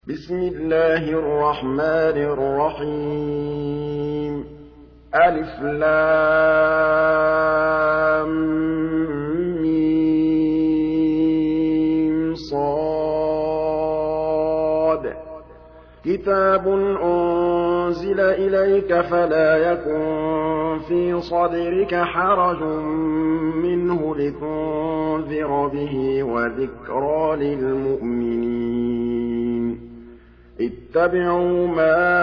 بسم الله الرحمن الرحيم ألف لام ميم صاد كتاب أنزل إليك فلا يكن في صدرك حرج منه لتنذر به وذكرى للمؤمنين اتبعوا ما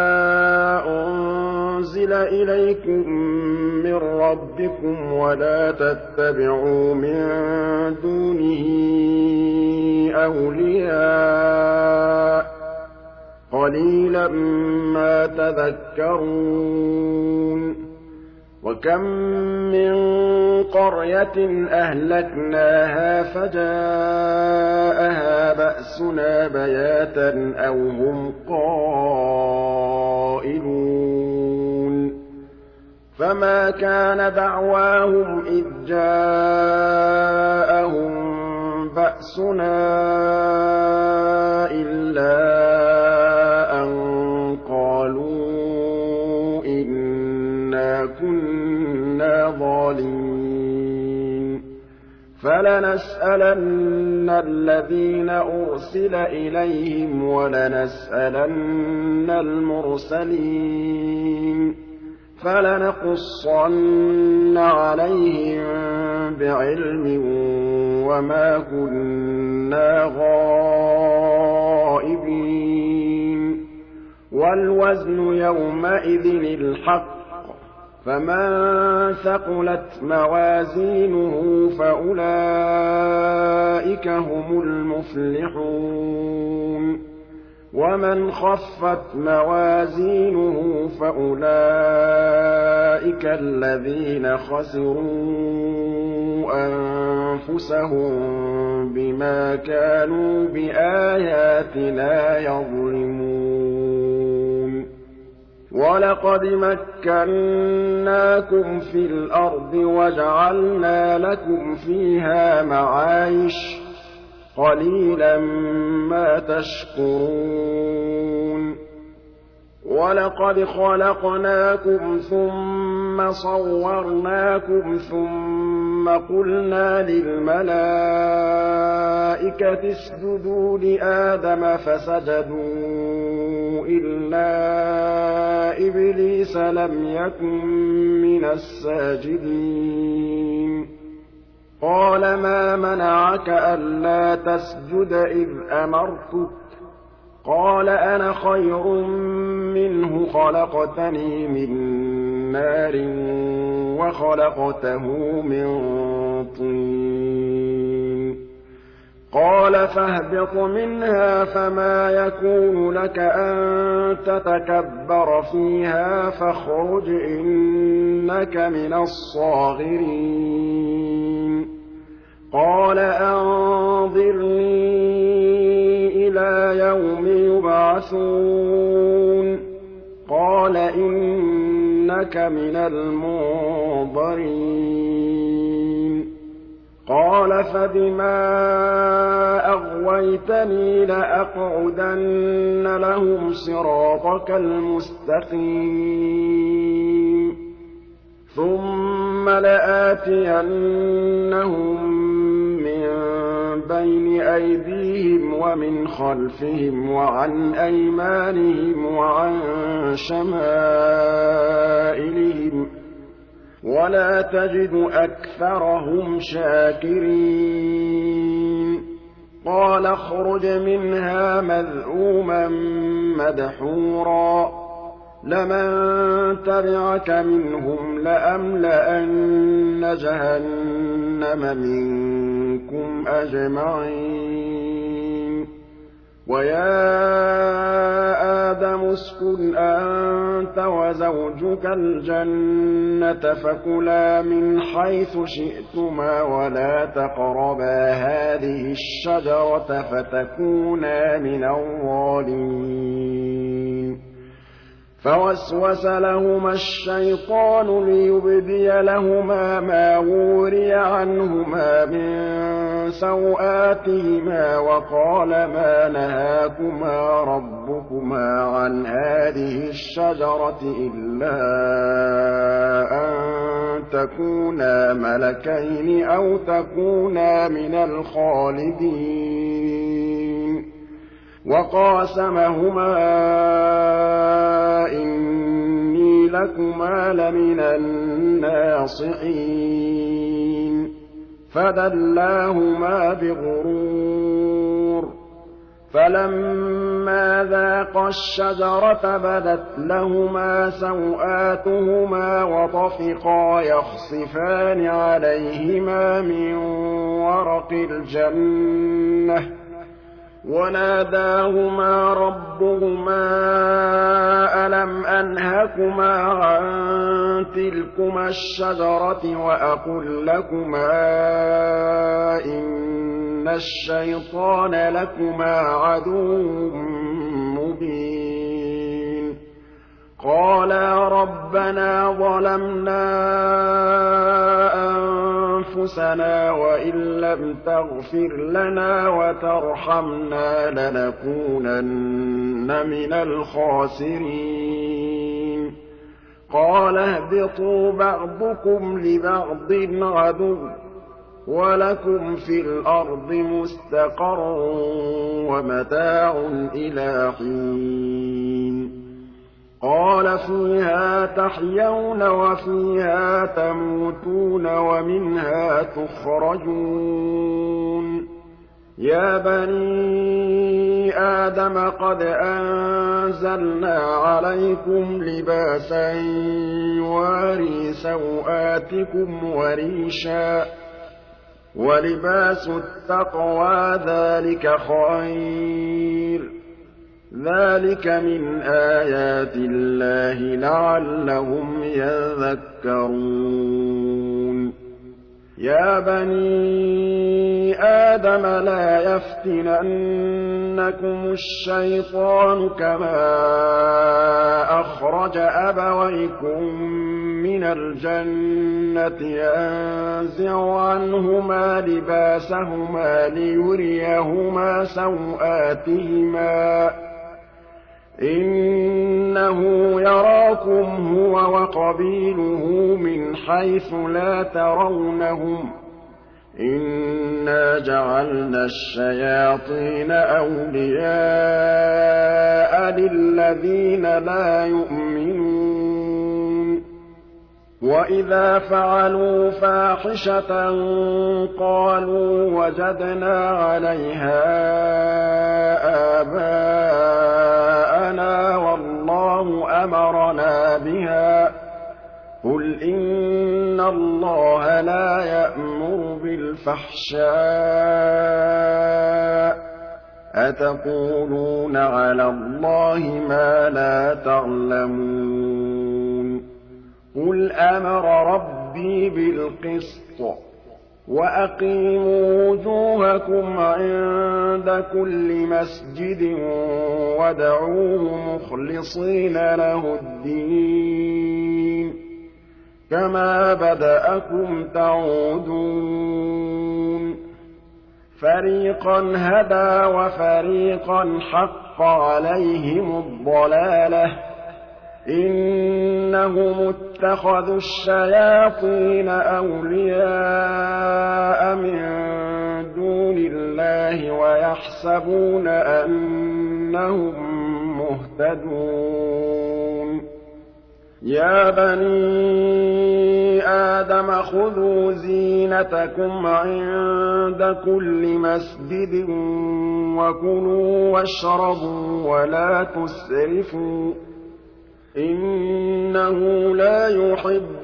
أنزل إليكم من ربكم ولا تتبعوا من دونه أولياء قليلا ما تذكرون وكم من قرية أهلكناها فجاءها بأسنا بياتا أو هم قائلون فما كان دعواهم إذ جاءهم بأسنا إلا أن قالوا إنا كنا ظالمين فلنسألن الذين أرسل إليهم ولنسألن المرسلين فلنقصن عليهم بعلم وما كنا غائبين والوزن يومئذ الحق فمن ثقلت موازينه فأولئك هم المفلحون ومن خفت موازينه فأولئك الذين خسروا أنفسهم بما كانوا بآياتنا يظلمون وَلَقَدْ مَكَّنَّاكُمْ فِي الْأَرْضِ وَجَعَلْنَا لَكُمْ فِيهَا مَعَايِشَ قَلِيلًا مَا تَشْكُرُونَ وَلَقَدْ خَلَقْنَاكُمْ ثُمَّ صَوَّرْنَاكُمْ ثُمَّ قُلْنَا لِلْمَلَائِكَةِ اسْجُدُوا لِآدَمَ فَسَجَدُوا إِلَّا إِبْلِيسَ لَمْ يَكُن مِّنَ السَّاجِدِينَ قَالَ مَا مَنَعَكَ أَلَّا تَسْجُدَ إِذْ أَمَرْتُكَ قَالَ أَنَا خَيْرٌ مِّنْهُ خَلَقْتَنِي مِن نَّارٍ وَخَلَقْتَهُ مِن طِينٍ قَالَ فَاهْبِطْ مِنْهَا فَمَا يَكُونُ لَكَ أَن تَتَكَبَّرَ فِيهَا فَاخْرُجْ إِنَّكَ مِنَ الصَّاغِرِينَ قَالَ أَنظِرْنِي إِلَىٰ يَوْمِ يُبْعَثُونَ قَالَ إِنَّكَ مِنَ الْمُنظَرِينَ قَالَ فَبِمَا أَغْوَيْتَنِي لَأَقْعُدَنَّ لَهُمْ صِرَاطَكَ الْمُسْتَقِيمَ ثُمَّ لَآتِيَنَّهُم مِّن بَيْنِ أَيْدِيهِمْ وَمِنْ خَلْفِهِمْ وَعَنْ أَيْمَانِهِمْ وَعَن شَمَائِلِهِمْ وَلَا تَجِدُ أَكْثَرَهُمْ شَاكِرِينَ قَالَ اخْرُجْ مِنْهَا مَذْءُومًا مَّدْحُورًا لَمَن تَبِعَكَ مِنْهُمْ لَأَمْلَأَنَّ جَهَنَّمَ مِنكُمْ أَجْمَعِينَ وَيَا آدَمُ اسْكُنْ أَنتَ وَزَوْجُكَ الْجَنَّةَ فَكُلَا مِنْ حَيْثُ شِئْتُمَا وَلَا تَقْرَبَا هَٰذِهِ الشَّجَرَةَ فَتَكُونَا مِنَ الظَّالِمِينَ فوسوس لهما الشيطان ليبدي لهما ما وري عنهما من سوآتهما وقال ما نهاكما ربكما عن هذه الشجرة إلا أن تكونا ملكين أو تكونا من الخالدين وقاسمهما إني لكما لمن الناصحين فدلاهما بغرور فلما ذاقا الشجرة بدت لهما سوآتهما وطفقا يخصفان عليهما من ورق الجنة وناداهما ربهما ألم أنهكما عن تلكما الشجرة وأقل لكما إن الشيطان لكما عدو مبين قالا ربنا ظلمنا أنفسنا وإن لم تغفر لنا وترحمنا لنكونن من الخاسرين قال اهبطوا بعضكم لبعض عدو ولكم في الأرض مستقر ومتاع إلى حين قال فيها تحيون وفيها تموتون ومنها تخرجون يا بني آدم قد أنزلنا عليكم لباسا يواري سوآتكم وريشا ولباس التقوى ذلك خير ذلك من آيات الله لعلهم يذكرون يا بني آدم لا يفتننكم الشيطان كما أخرج أبويكم من الجنة ينزع عنهما لباسهما ليريهما سوآتهما إنه يراكم هو وقبيله من حيث لا ترونهم إنا جعلنا الشياطين أولياء للذين لا يؤمنون وإذا فعلوا فاحشة قالوا وجدنا عليها آباءنا والله أمرنا بها قل إن الله لا يأمر بالفحشاء أتقولون على الله ما لا تعلمون قل أمر ربي بالقسط وأقيموا وجوهكم عند كل مسجد وادعوه مخلصين له الدين كما بدأكم تعودون فريقا هدى وفريقا حق عليهم الضلالة إنهم اتخذوا الشياطين أولياء من دون الله ويحسبون أنهم مهتدون يا بني آدم خذوا زينتكم عند كل مسجد وكلوا واشربوا ولا تسرفوا إنه لا يحب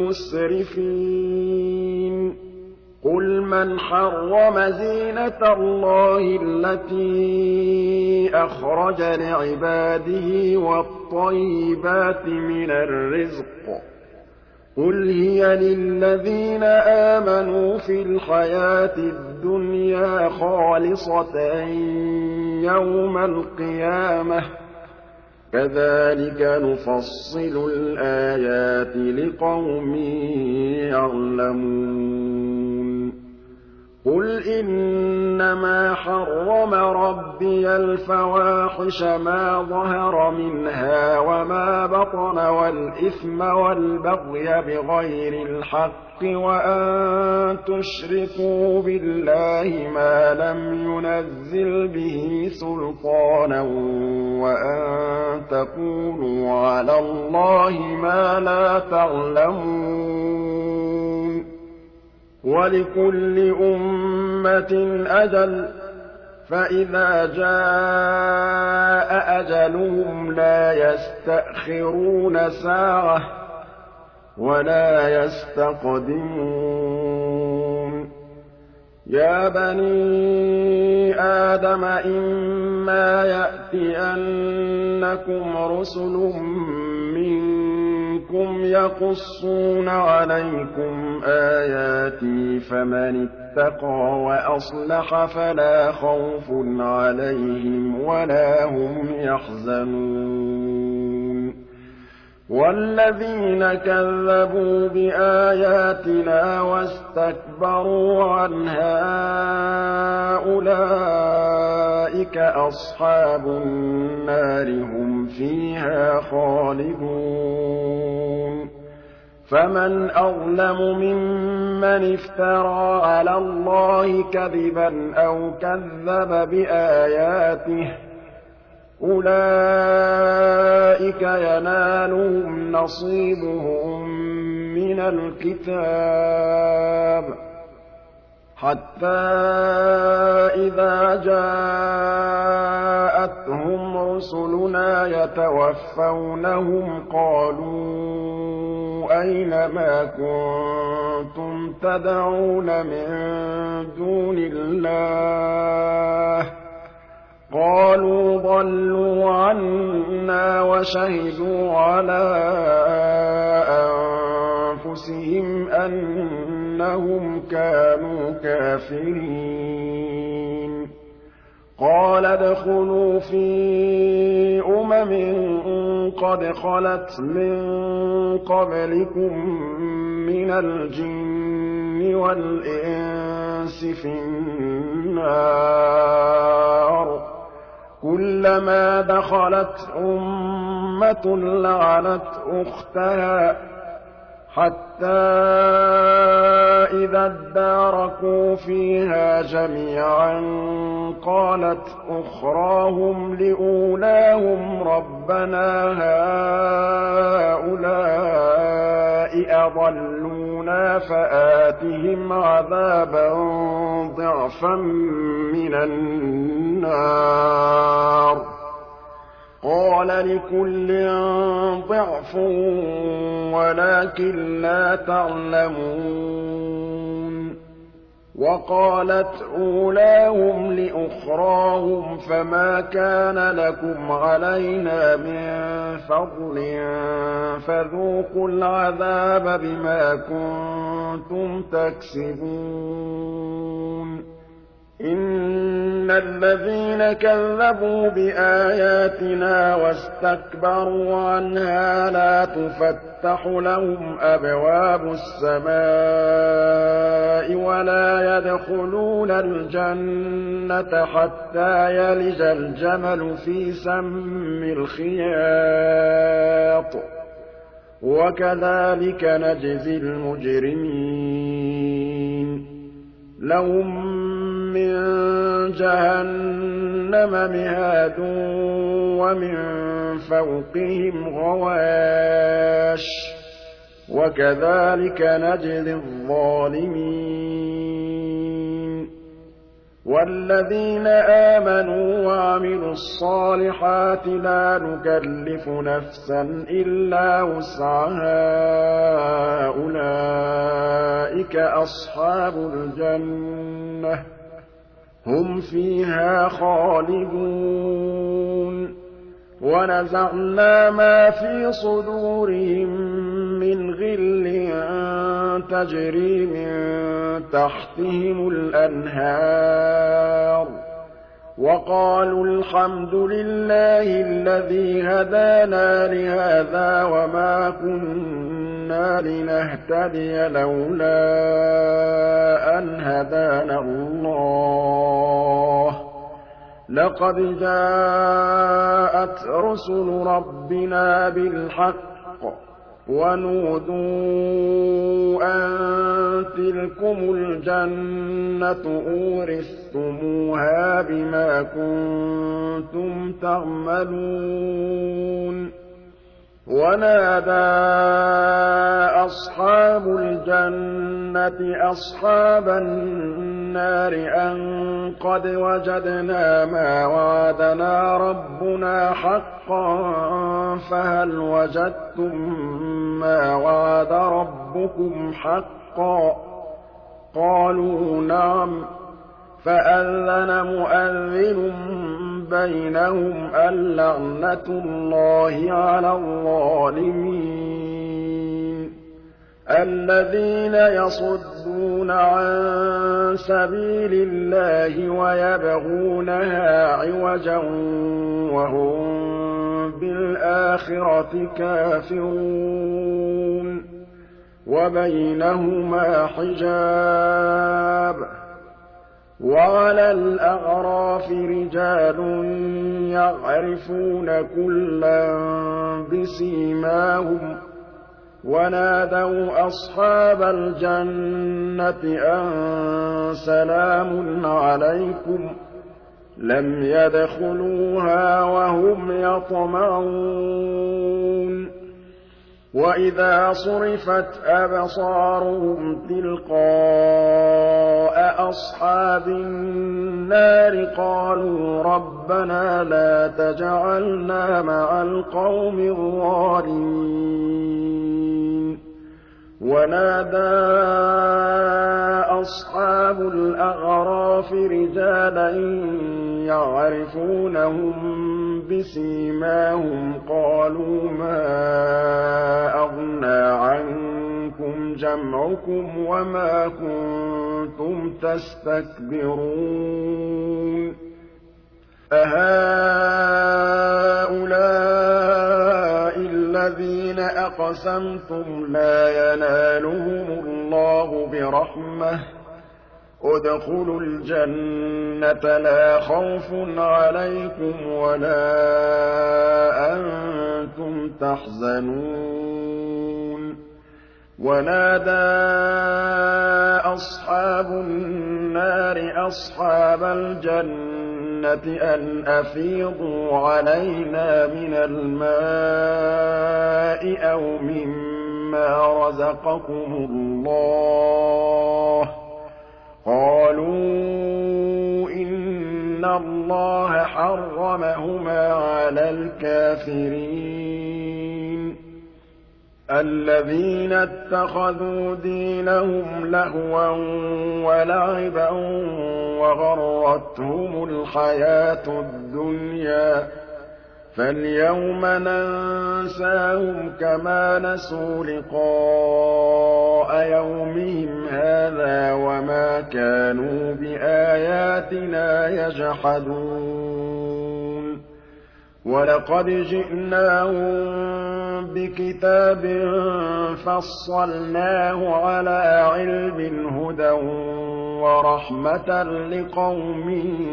المسرفين قل من حرم زينة الله التي أخرج لعباده والطيبات من الرزق قل هي للذين آمنوا في الحياة الدنيا خالصة يوم القيامة كَذَٰلِكَ نُفَصِّلُ الْآيَاتِ لِقَوْمٍ يَعْلَمُونَ قُلْ إِنَّمَا حَرَّمَ رَبِّيَ الْفَوَاحِشَ مَا ظَهَرَ مِنْهَا وَمَا بَطَنَ وَالْإِثْمَ وَالْبَغْيَ بِغَيْرِ الْحَقِّ وَأَن تُشْرِكُوا بِاللَّهِ مَا لَمْ يُنَزِّلْ بِهِ سُلْطَانًا وَأَن تَقُولُوا عَلَى اللَّهِ مَا لَا تَعْلَمُونَ وَلِكُلِّ أُمَّةٍ أَجَلٌ ۖ فَإِذَا جَاءَ أَجَلُهُمْ لَا يَسْتَأْخِرُونَ سَاعَةً ۖ وَلَا يَسْتَقْدِمُونَ يَا بَنِي آدَمَ إِمَّا يَأْتِيَنَّكُمْ رُسُلٌ مِّنكُمْ يَقُصُّونَ عَلَيْكُمْ آيَاتِي فَمَنِ اتَّقَىٰ وَأَصْلَحَ فَلَا خَوْفٌ عَلَيْهِمْ وَلَا هُمْ يَحْزَنُونَ وَالَّذِينَ كَذَّبُوا بِآيَاتِنَا وَاسْتَكْبَرُوا عَنْهَا أُولَٰئِكَ أَصْحَابُ النَّارِ ۖ هُمْ فِيهَا خَالِدُونَ فَمَنْ أَظْلَمُ مِمَّنِ افْتَرَىٰ عَلَى اللَّهِ كَذِبًا أَوْ كَذَّبَ بِآيَاتِهِ ۚ أُولَٰئِكَ يَنَالُهُمْ نَصِيبُهُم مِّنَ الْكِتَابِ حَتَّىٰ إِذَا جَاءَتْهُمْ رُسُلُنَا يَتَوَفَّوْنَهُمْ قَالُوا أَيْنَ مَا كُنتُمْ تَدْعُونَ مِن دُونِ اللَّهِ ۖ قَالُوا ضَلُّوا عَنَّا وَشَهِدُوا عَلَىٰ أَنفُسِهِمْ أَنَّهُمْ كَانُوا كَافِرِينَ قَالَ ادْخُلُوا فِي قَدْ خَلَتْ مِن قَبْلِكُم مِّنَ الْجِنِّ وَالْإِنسِ فِي النَّارِ كُلَّمَا دَخَلَتْ أُمَّةٌ لَّعَنَتْ أُخْتَهَا حَتَّىٰ إِذَا ادَّارَكُوا فِيهَا جَمِيعًا قَالَتْ أُخْرَاهُمْ لِأُولَاهُمْ رَبَّنَا هَٰؤُلَاءِ أَضَلُّونَا فَآتِهِمْ عَذَابًا ضِعْفًا مِّنَ النَّارِ قَالَ لِكُلٍّ ضِعْفٌ وَلَٰكِن لَّا تَعْلَمُونَ وَقَالَتْ أُولَاهُمْ لِأُخْرَاهُمْ فَمَا كَانَ لَكُمْ عَلَيْنَا مِن فَضْلٍ فَذُوقُوا الْعَذَابَ بِمَا كُنتُمْ تَكْسِبُونَ إِنَّ الَّذِينَ كَذَّبُوا بِآيَاتِنَا وَاسْتَكْبَرُوا عَنْهَا لَا تُفَتَّحُ لَهُمْ أَبْوَابُ السَّمَاءِ وَلَا يَدْخُلُونَ الْجَنَّةَ حَتَّىٰ يَلِجَ الْجَمَلُ فِي سَمِّ الْخِيَاطِ ۚ وَكَذَٰلِكَ نَجْزِي الْمُجْرِمِينَ لَهُم مِّن جَهَنَّمَ مِهَادٌ وَمِن فَوْقِهِمْ غَوَاشٍ ۚ وَكَذَٰلِكَ نَجْزِي الظَّالِمِينَ وَالَّذِينَ آمَنُوا وَعَمِلُوا الصَّالِحَاتِ لَا نُكَلِّفُ نَفْسًا إِلَّا وُسْعَهَا أُولَٰئِكَ أَصْحَابُ الْجَنَّةِ ۖ هُمْ فِيهَا خَالِدُونَ وَنَزَعْنَا مَا فِي صُدُورِهِم مِّنْ غِلٍّ تَجْرِي مِن تَحْتِهِمُ الْأَنْهَارُ وَقَالُوا الْحَمْدُ لِلَّهِ الَّذِي هَدَانَا لِهَٰذَا وَمَا كُنَّا لِنَهْتَدِيَ لَوْلَا أَنْ هَدَانَا اللَّهُ ۖ لَقَدْ جَاءَتْ رُسُلُ رَبِّنَا بِالْحَقِّ ۖ وَنُودُوا أَن تِلْكُمُ الْجَنَّةُ أُورِثْتُمُوهَا بِمَا كُنتُمْ تَعْمَلُونَ وَنَادَىٰ أَصْحَابُ الْجَنَّةِ أَصْحَابَ النَّارِ أَن قَدْ وَجَدْنَا مَا وَعَدَنَا رَبُّنَا حَقًّا فَهَلْ وَجَدتُّم مَّا وَعَدَ رَبُّكُمْ حَقًّا ۖ قَالُوا نَعَمْ ۖ فَأَذَّنَ مُؤَذِّنٌ بَيْنَهُمْ اللَّعْنَةُ اللَّهِ عَلَى الظَّالِمِينَ الَّذِينَ يَصُدُّونَ عَن سَبِيلِ اللَّهِ وَيَبْغُونَهَا عِوَجًا وَهُم بِالْآخِرَةِ كَافِرُونَ وَبَيْنَهُمَا حِجَابٌ ۚ وَعَلَى الْأَعْرَافِ رِجَالٌ يَعْرِفُونَ كُلًّا بِسِيمَاهُمْ ۚ وَنَادَوْا أَصْحَابَ الْجَنَّةِ أَن سَلَامٌ عَلَيْكُمْ ۚ لَمْ يَدْخُلُوهَا وَهُمْ يَطْمَعُونَ وَإِذَا صُرِفَتْ أَبْصَارُهُمْ تِلْقَاءَ أَصْحَابِ النَّارِ قَالُوا رَبَّنَا لَا تَجْعَلْنَا مَعَ الْقَوْمِ الظَّالِمِينَ وَنَادَىٰ أَصْحَابُ الْأَعْرَافِ رِجَالًا يَعْرِفُونَهُم بِسِيمَاهُمْ قَالُوا مَا أَغْنَىٰ عَنكُمْ جَمْعُكُمْ وَمَا كُنتُمْ تَسْتَكْبِرُونَ أَهَٰؤُلَاءِ الَّذِينَ أَقْسَمْتُمْ لَا يَنَالُهُمُ اللَّهُ بِرَحْمَةٍ ۚ ادْخُلُوا الْجَنَّةَ لَا خَوْفٌ عَلَيْكُمْ وَلَا أَنتُمْ تَحْزَنُونَ وَنَادَىٰ أَصْحَابُ النَّارِ أَصْحَابَ الْجَنَّةِ أَنْ أَفِيضُوا عَلَيْنَا مِنَ الْمَاءِ أَوْ مِمَّا رَزَقَكُمُ اللَّهُ ۚ قَالُوا إِنَّ اللَّهَ حَرَّمَهُمَا عَلَى الْكَافِرِينَ الَّذِينَ اتَّخَذُوا دِينَهُمْ لَهْوًا وَلَعِبًا وَغَرَّتْهُمُ الْحَيَاةُ الدُّنْيَا ۚ فَالْيَوْمَ نَنسَاهُمْ كَمَا نَسُوا لِقَاءَ يَوْمِهِمْ هَٰذَا وَمَا كَانُوا بِآيَاتِنَا يَجْحَدُونَ وَلَقَدْ جِئْنَاهُم بِكِتَابٍ فَصَّلْنَاهُ عَلَىٰ عِلْمٍ هُدًى وَرَحْمَةً لِّقَوْمٍ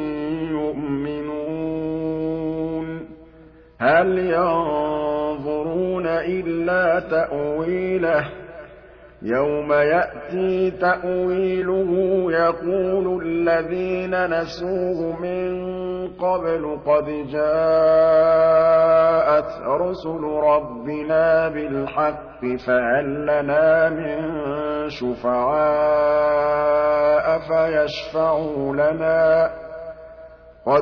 يُؤْمِنُونَ هَلْ يَنظُرُونَ إِلَّا تَأْوِيلَهُ ۚ يَوْمَ يَأْتِي تَأْوِيلُهُ يَقُولُ الَّذِينَ نَسُوهُ مِن قَبْلُ قَدْ جَاءَتْ رُسُلُ رَبِّنَا بِالْحَقِّ فَهَل لَّنَا مِن شُفَعَاءَ فَيَشْفَعُوا لَنَا ۚ قَدْ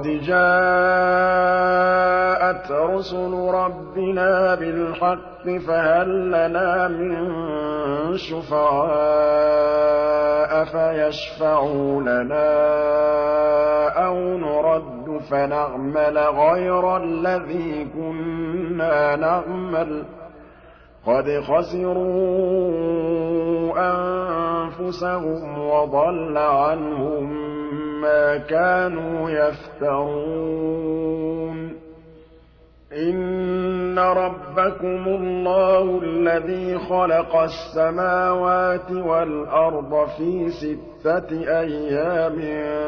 جَاءَتْ رُسُلُ رَبِّنَا بِالْحَقِّ فَهَل لَّنَا مِن شُفَعَاءَ فَيَشْفَعُوا لَنَا أَوْ نُرَدُّ فَنَعْمَلَ غَيْرَ الَّذِي كُنَّا نَعْمَلُ ۚ قَدْ خَسِرُوا أَنفُسَهُمْ وَضَلَّ عَنْهُم مَا كَانُوا يَفْتَرُونَ إِنَّ رَبَّكُمُ اللَّهُ الَّذِي خَلَقَ السَّمَاوَاتِ وَالْأَرْضَ فِي 6 أَيَّامٍ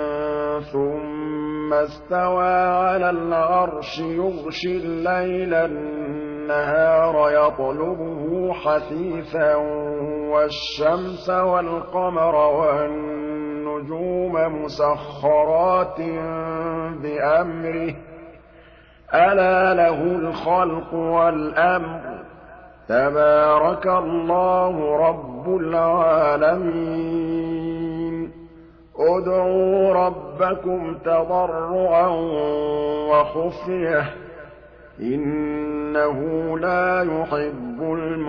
ثُمَّ اسْتَوَىٰ عَلَى الْعَرْشِ يُغْشِي اللَّيْلَ النَّهَارَ يَطْلُبُهُ حَثِيثًا وَالشَّمْسَ وَالْقَمَرَ وَالنُّجُومَ مُسَخَّرَاتٍ بِأَمْرِهِ ۗ أَلَا لَهُ الْخَلْقُ وَالْأَمْرُ ۗ تَبَارَكَ اللَّهُ رَبُّ الْعَالَمِينَ ادْعُوا رَبَّكُمْ تَضَرُّعًا وَخُفْيَةً ۚ إِنَّهُ لَا يُحِبُّ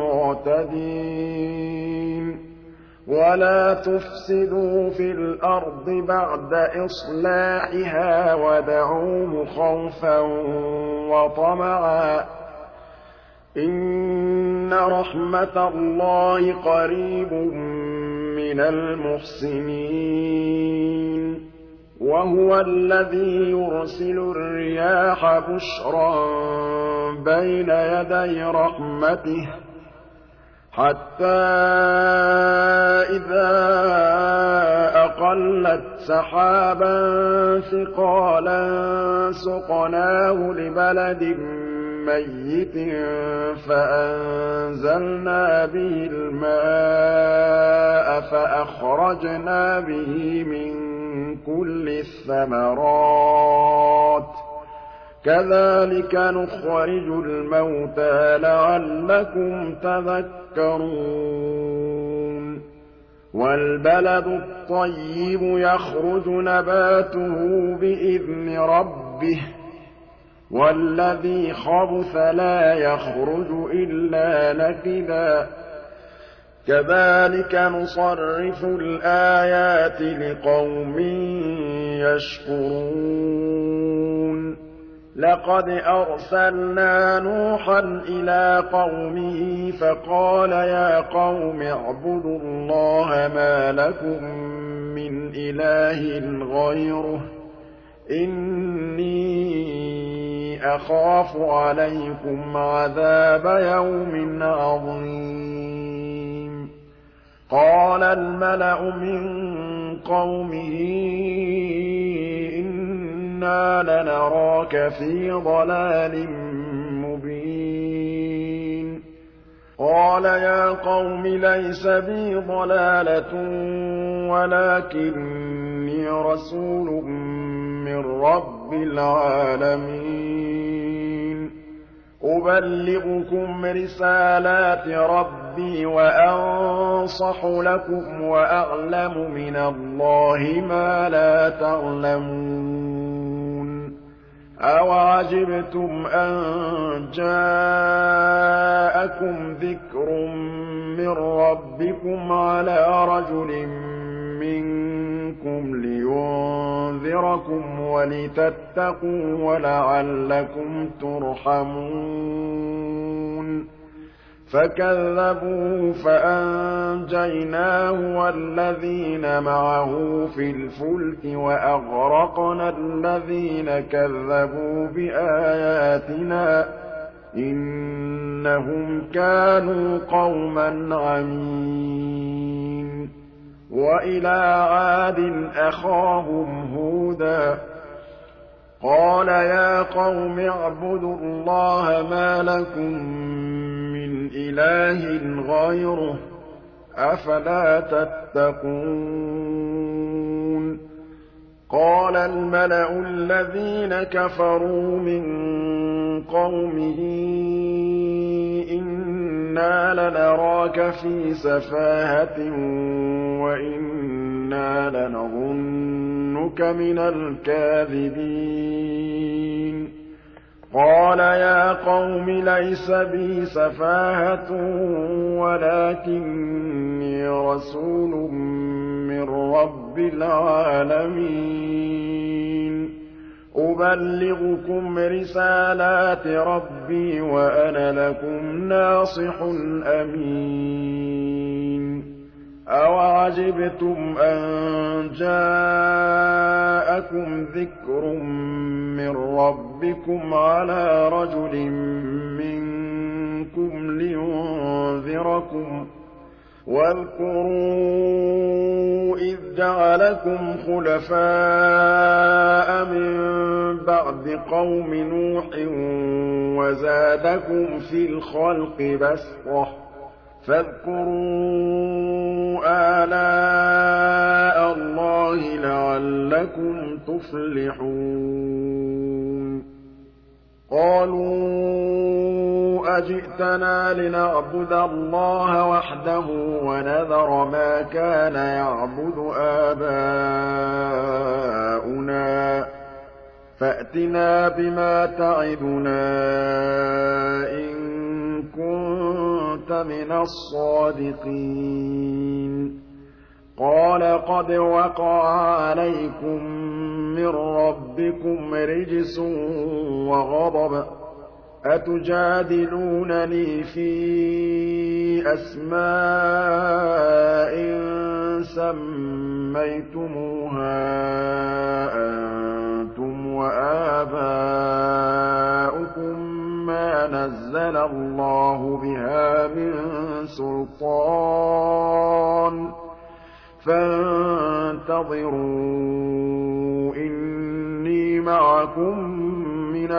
الْمُعْتَدِينَ وَلَا تُفْسِدُوا فِي الْأَرْضِ بَعْدَ إِصْلَاحِهَا وَادْعُوهُ خَوْفًا وَطَمَعًا ۚ إِنَّ رَحْمَتَ اللَّهِ قَرِيبٌ مِّنَ الْمُحْسِنِينَ وَهُوَ الَّذِي يُرْسِلُ الرِّيَاحَ بُشْرًا بَيْنَ يَدَيْ رَحْمَتِهِ حَتَّىٰ إِذَا أَقَلَّتْ سَحَابًا ثِقَالًا سُقْنَاهُ لِبَلَدٍ مَّيِّتٍ فَأَنزَلْنَا بِهِ الْمَاءَ فَأَخْرَجْنَا بِهِ مِن كُلِّ الثَّمَرَاتِ ۚ كَذَٰلِكَ نُخْرِجُ الْمَوْتَىٰ لَعَلَّكُمْ تَذَكَّرُونَ وَالْبَلَدُ الطَّيِّبُ يَخْرُجُ نَبَاتُهُ بِإِذْنِ رَبِّهِ ۖ وَالَّذِي خَبُثَ لَا يَخْرُجُ إِلَّا نَكِدًا ۚ كَذَٰلِكَ نُصَرِّفُ الْآيَاتِ لِقَوْمٍ يَشْكُرُونَ لَقَدْ أَرْسَلْنَا نُوحًا إِلَىٰ قَوْمِهِ فَقَالَ يَا قَوْمِ اعْبُدُوا اللَّهَ مَا لَكُم مِّنْ إِلَٰهٍ غَيْرُهُ إِنِّي أَخَافُ عَلَيْكُمْ عَذَابَ يَوْمٍ عَظِيمٍ قَالَ الْمَلَأُ مِن قَوْمِهِ إِنَّا لَنَرَاكَ فِي ضَلَالٍ مُّبِينٍ قَالَ يَا قَوْمِ لَيْسَ بِي ضَلَالَةٌ وَلَٰكِنِّي رَسُولٌ مِّن رَّبِّ الْعَالَمِينَ أُبَلِّغُكُمْ رِسَالَاتِ رَبِّي وَأَنصَحُ لَكُمْ وَأَعْلَمُ مِنَ اللَّهِ مَا لَا تَعْلَمُونَ أَوَعَجِبْتُمْ أَن جَاءَكُمْ ذِكْرٌ مِّن رَّبِّكُمْ عَلَىٰ رَجُلٍ مِّنكُمْ لِيُنذِرَكُمْ وَلِتَتَّقُوا وَلَعَلَّكُمْ تُرْحَمُونَ فَكَذَّبُوهُ فَأَنجَيْنَاهُ وَالَّذِينَ مَعَهُ فِي الْفُلْكِ وَأَغْرَقْنَا الَّذِينَ كَذَّبُوا بِآيَاتِنَا ۚ إِنَّهُمْ كَانُوا قَوْمًا عَمِينَ وَإِلَىٰ عَادٍ أَخَاهُمْ هُودًا ۗ قَالَ يَا قَوْمِ اعْبُدُوا اللَّهَ مَا لَكُم مِّنْ إِلَٰهٍ غَيْرُهُ ۖ أَفَلَا تَتَّقُونَ قَالَ الْمَلَأُ الَّذِينَ كَفَرُوا مِن قَوْمِهِ إِنَّا لَنَرَاكَ فِي سَفَاهَةٍ وَإِنَّا لَنَظُنُّكَ مِنَ الْكَاذِبِينَ قَالَ يَا قَوْمِ لَيْسَ بِي سَفَاهَةٌ وَلَٰكِنِّي رَسُولٌ مِّن رَّبِّ الْعَالَمِينَ أُبَلِّغُكُمْ رِسَالَاتِ رَبِّي وَأَنَا لَكُمْ نَاصِحٌ أَمِينٌ أَوَعَجِبْتُمْ أَن جَاءَكُمْ ذِكْرٌ مِّن رَّبِّكُمْ عَلَىٰ رَجُلٍ مِّنكُمْ لِيُنذِرَكُمْ ۚ وَاذْكُرُوا إِذْ جَعَلَكُمْ خُلَفَاءَ مِن بَعْدِ قَوْمِ نُوحٍ وَزَادَكُمْ فِي الْخَلْقِ بَسْطَةً ۖ فاذكروا آلاء اللَّهِ لَعَلَّكُمْ تُفْلِحُونَ قَالُوا أَجِئْتَنَا لِنَعْبُدَ اللَّهَ وَحْدَهُ وَنَذَرَ مَا كَانَ يَعْبُدُ آبَاؤُنَا فَأْتِنَا بِمَا تَعِدُنَا إِن كُنتَ مِنَ الصَّادِقِينَ قَالَ قَدْ وَقَعَ عَلَيْكُم مِّن رَّبِّكُمْ رِجْسٌ وَغَضَبٌ ۖ أَتُجَادِلُونَنِي فِي أَسْمَاءٍ سَمَّيْتُمُوهَا أَنتُمْ وَآبَاؤُكُم مَّا نَزَّلَ اللَّهُ بِهَا مِن سُلْطَانٍ ۚ فَانتَظِرُوا إِنِّي مَعَكُم مِّنَ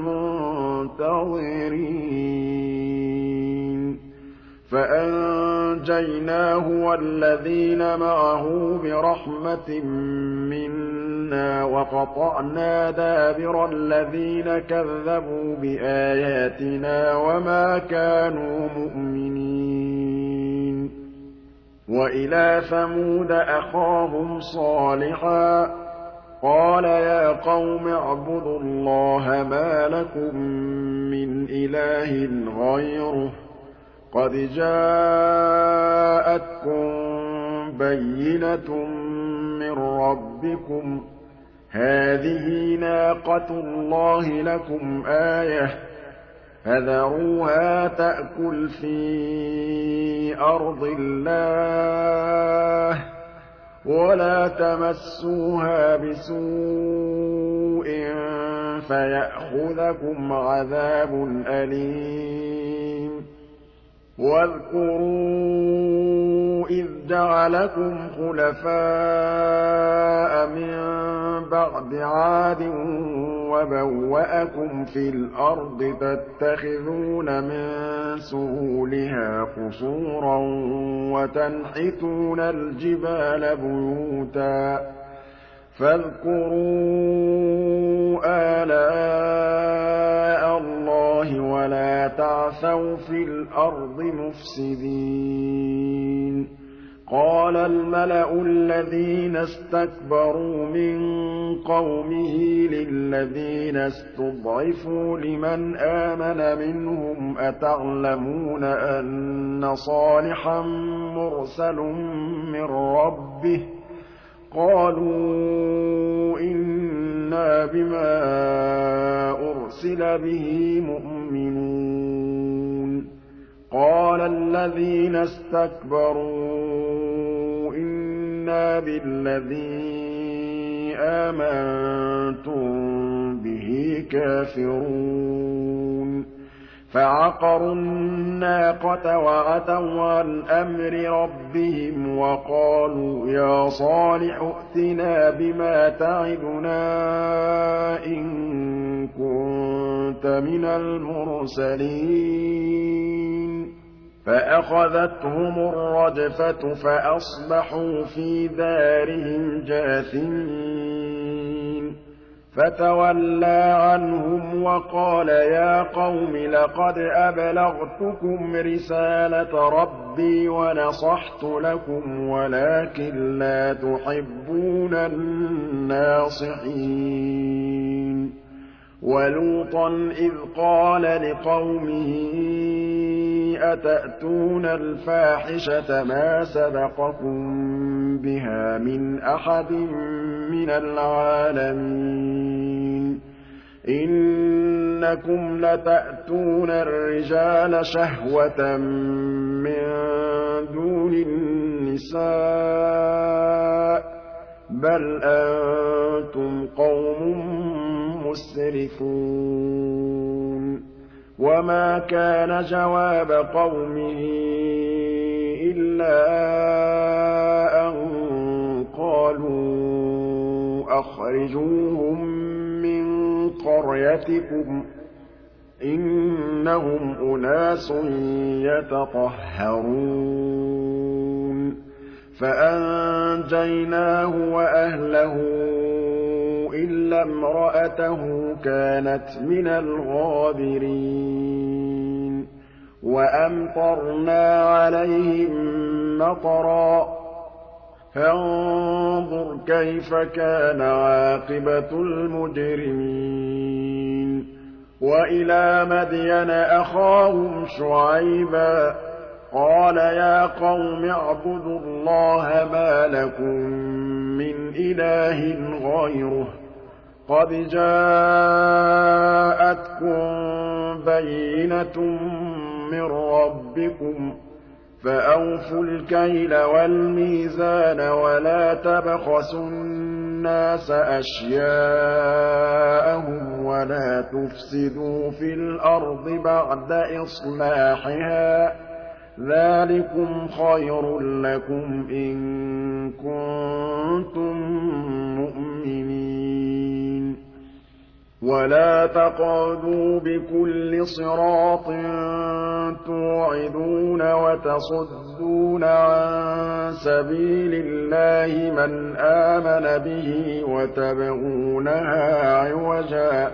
الْمُنتَظِرِينَ فَأَنجَيْنَاهُ وَالَّذِينَ مَعَهُ بِرَحْمَةٍ مِّنَّا وَقَطَعْنَا دَابِرَ الَّذِينَ كَذَّبُوا بِآيَاتِنَا وَمَا كَانُوا مُؤْمِنِينَ وَإِلَىٰ ثَمُودَ أَخَاهُمْ صَالِحًا ۚ قَالَ يَا قَوْمِ اعْبُدُوا اللَّهَ مَا لَكُم مِّنْ إِلَٰهٍ غَيْرُهُ ۖ قَدْ جَاءَتْكُم بَيِّنَةٌ مِّن رَّبِّكُمْ ۖ هَٰذِهِ نَاقَةُ اللَّهِ لَكُمْ آيَةً ۖ فَذَرُوهَا تَأْكُلْ فِي أَرْضِ اللَّهِ وَلَا تَمَسُّوهَا بِسُوءٍ فَيَأْخُذَكُمْ عَذَابٌ أَلِيمٌ وَاذْكُرُوا إِذْ جَعَلَكُمْ خُلَفَاءَ مِن بَعْدِ عَادٍ وَبَوَّأَكُمْ فِي الْأَرْضِ تَتَّخِذُونَ مِن سُهُولِهَا قُصُورًا وَتَنْحِتُونَ الْجِبَالَ بُيُوتًا فَاذْكُرُوا آلَاءَ اللَّهِ وَلَا تَعْثَوْا فِي الْأَرْضِ مُفْسِدِينَ قَالَ الْمَلَأُ الَّذِينَ اسْتَكْبَرُوا مِن قَوْمِهِ لِلَّذِينَ اسْتُضْعِفُوا لِمَنْ آمَنَ مِنْهُمْ أَتَعْلَمُونَ أَنَّ صَالِحًا مُّرْسَلٌ مِّن رَّبِّهِ ۚ قَالُوا إِنَّا بِمَا أُرْسِلَ بِهِ مُؤْمِنُونَ قَالَ الَّذِينَ اسْتَكْبَرُوا إِنَّا بِالَّذِي آمَنتُم بِهِ كَافِرُونَ فَعَقَرُوا النَّاقَةَ وَعَتَوْا عَنْ أَمْرِ رَبِّهِمْ وَقَالُوا يَا صَالِحُ ائْتِنَا بِمَا تَعِدُنَا إِن كُنتَ مِنَ الْمُرْسَلِينَ فَأَخَذَتْهُمُ الرَّجْفَةُ فَأَصْبَحُوا فِي دَارِهِمْ جَاثِمِينَ فَتَوَلَّىٰ عَنْهُمْ وَقَالَ يَا قَوْمِ لَقَدْ أَبْلَغْتُكُمْ رِسَالَةَ رَبِّي وَنَصَحْتُ لَكُمْ وَلَٰكِن لَّا تُحِبُّونَ النَّاصِحِينَ وَلُوطًا إِذْ قَالَ لِقَوْمِهِ أَتَأْتُونَ الْفَاحِشَةَ مَا سَبَقَكُم بِهَا مِنْ أَحَدٍ مِّنَ الْعَالَمِينَ إِنَّكُمْ لَتَأْتُونَ الرِّجَالَ شَهْوَةً مِّن دُونِ النِّسَاءِ بَلْ أَنتُمْ قَوْمٌ مُّسْرِفُونَ وَمَا كَانَ جَوَابَ قَوْمِهِ إِلَّا أَن قَالُوا أَخْرِجُوهُم مِّن قَرْيَتِكُمْ ۖ إِنَّهُمْ أُنَاسٌ يَتَطَهَّرُونَ فَأَنجَيْنَاهُ وَأَهْلَهُ إِلَّا امْرَأَتَهُ كَانَتْ مِنَ الْغَابِرِينَ وَأَمْطَرْنَا عَلَيْهِم مَّطَرًا ۖ فَانظُرْ كَيْفَ كَانَ عَاقِبَةُ الْمُجْرِمِينَ وَإِلَىٰ مَدْيَنَ أَخَاهُمْ شُعَيْبًا ۗ قَالَ يَا قَوْمِ اعْبُدُوا اللَّهَ مَا لَكُم مِّنْ إِلَٰهٍ غَيْرُهُ ۖ قَدْ جَاءَتْكُم بَيِّنَةٌ مِّن رَّبِّكُمْ ۖ فَأَوْفُوا الْكَيْلَ وَالْمِيزَانَ وَلَا تَبْخَسُوا النَّاسَ أَشْيَاءَهُمْ وَلَا تُفْسِدُوا فِي الْأَرْضِ بَعْدَ إِصْلَاحِهَا ۚ ذَٰلِكُمْ خَيْرٌ لَّكُمْ إِن كُنتُم مُّؤْمِنِينَ وَلَا تَقْعُدُوا بِكُلِّ صِرَاطٍ تُوعِدُونَ وَتَصُدُّونَ عَن سَبِيلِ اللَّهِ مَنْ آمَنَ بِهِ وَتَبْغُونَهَا عِوَجًا ۚ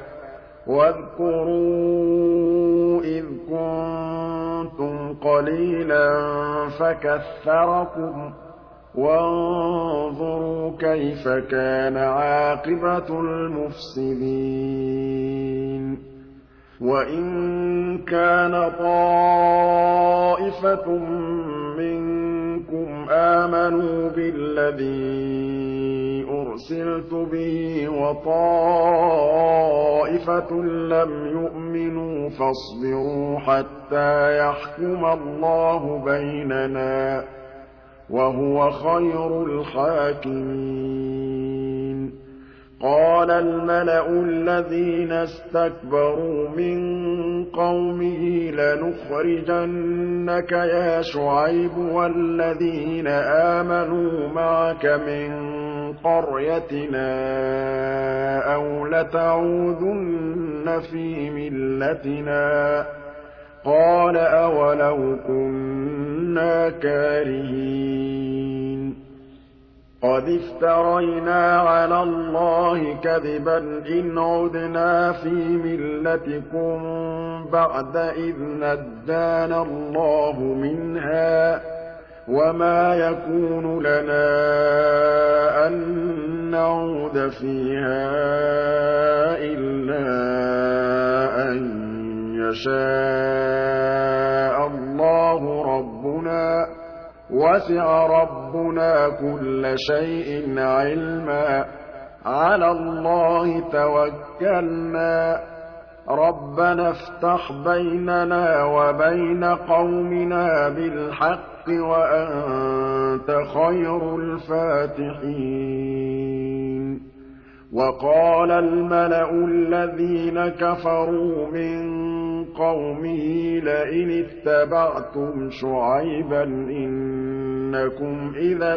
وَاذْكُرُوا إِذْ كُنتُمْ قَلِيلًا فَكَثَّرَكُمْ ۖ وَانظُرُوا كَيْفَ كَانَ عَاقِبَةُ الْمُفْسِدِينَ وَإِن كَانَ طَائِفَةٌ مِّنكُمْ آمَنُوا بِالَّذِي أُرْسِلْتُ بِهِ وَطَائِفَةٌ لَّمْ يُؤْمِنُوا فَاصْبِرُوا حَتَّىٰ يَحْكُمَ اللَّهُ بَيْنَنَا ۚ وَهُوَ خَيْرُ الْحَاكِمِينَ قَالَ الْمَلَأُ الَّذِينَ اسْتَكْبَرُوا مِن قَوْمِهِ لَنُخْرِجَنَّكَ يَا شُعَيْبُ وَالَّذِينَ آمَنُوا مَعَكَ مِن قَرْيَتِنَا أَوْ لَتَعُودُنَّ فِي مِلَّتِنَا ۚ قَالَ أَوَلَوْ كُنَّا كَارِهِينَ قَدِ افْتَرَيْنَا عَلَى اللَّهِ كَذِبًا إِنْ عُدْنَا فِي مِلَّتِكُم بَعْدَ إِذْ نَجَّانَا اللَّهُ مِنْهَا ۚ وَمَا يَكُونُ لَنَا أَن نَّعُودَ فِيهَا إِلَّا أَن يَشَاءَ اللَّهُ رَبُّنَا ۚ وَسِعَ رَبُّنَا كُلَّ شَيْءٍ عِلْمًا ۚ عَلَى اللَّهِ تَوَكَّلْنَا ۚ رَبَّنَا افْتَحْ بَيْنَنَا وَبَيْنَ قَوْمِنَا بِالْحَقِّ وَأَنتَ خَيْرُ الْفَاتِحِينَ وَقَالَ الْمَلَأُ الَّذِينَ كَفَرُوا مِن قَوْمِهِ لَئِنِ اتَّبَعْتُمْ شُعَيْبًا إِنَّكُمْ إِذًا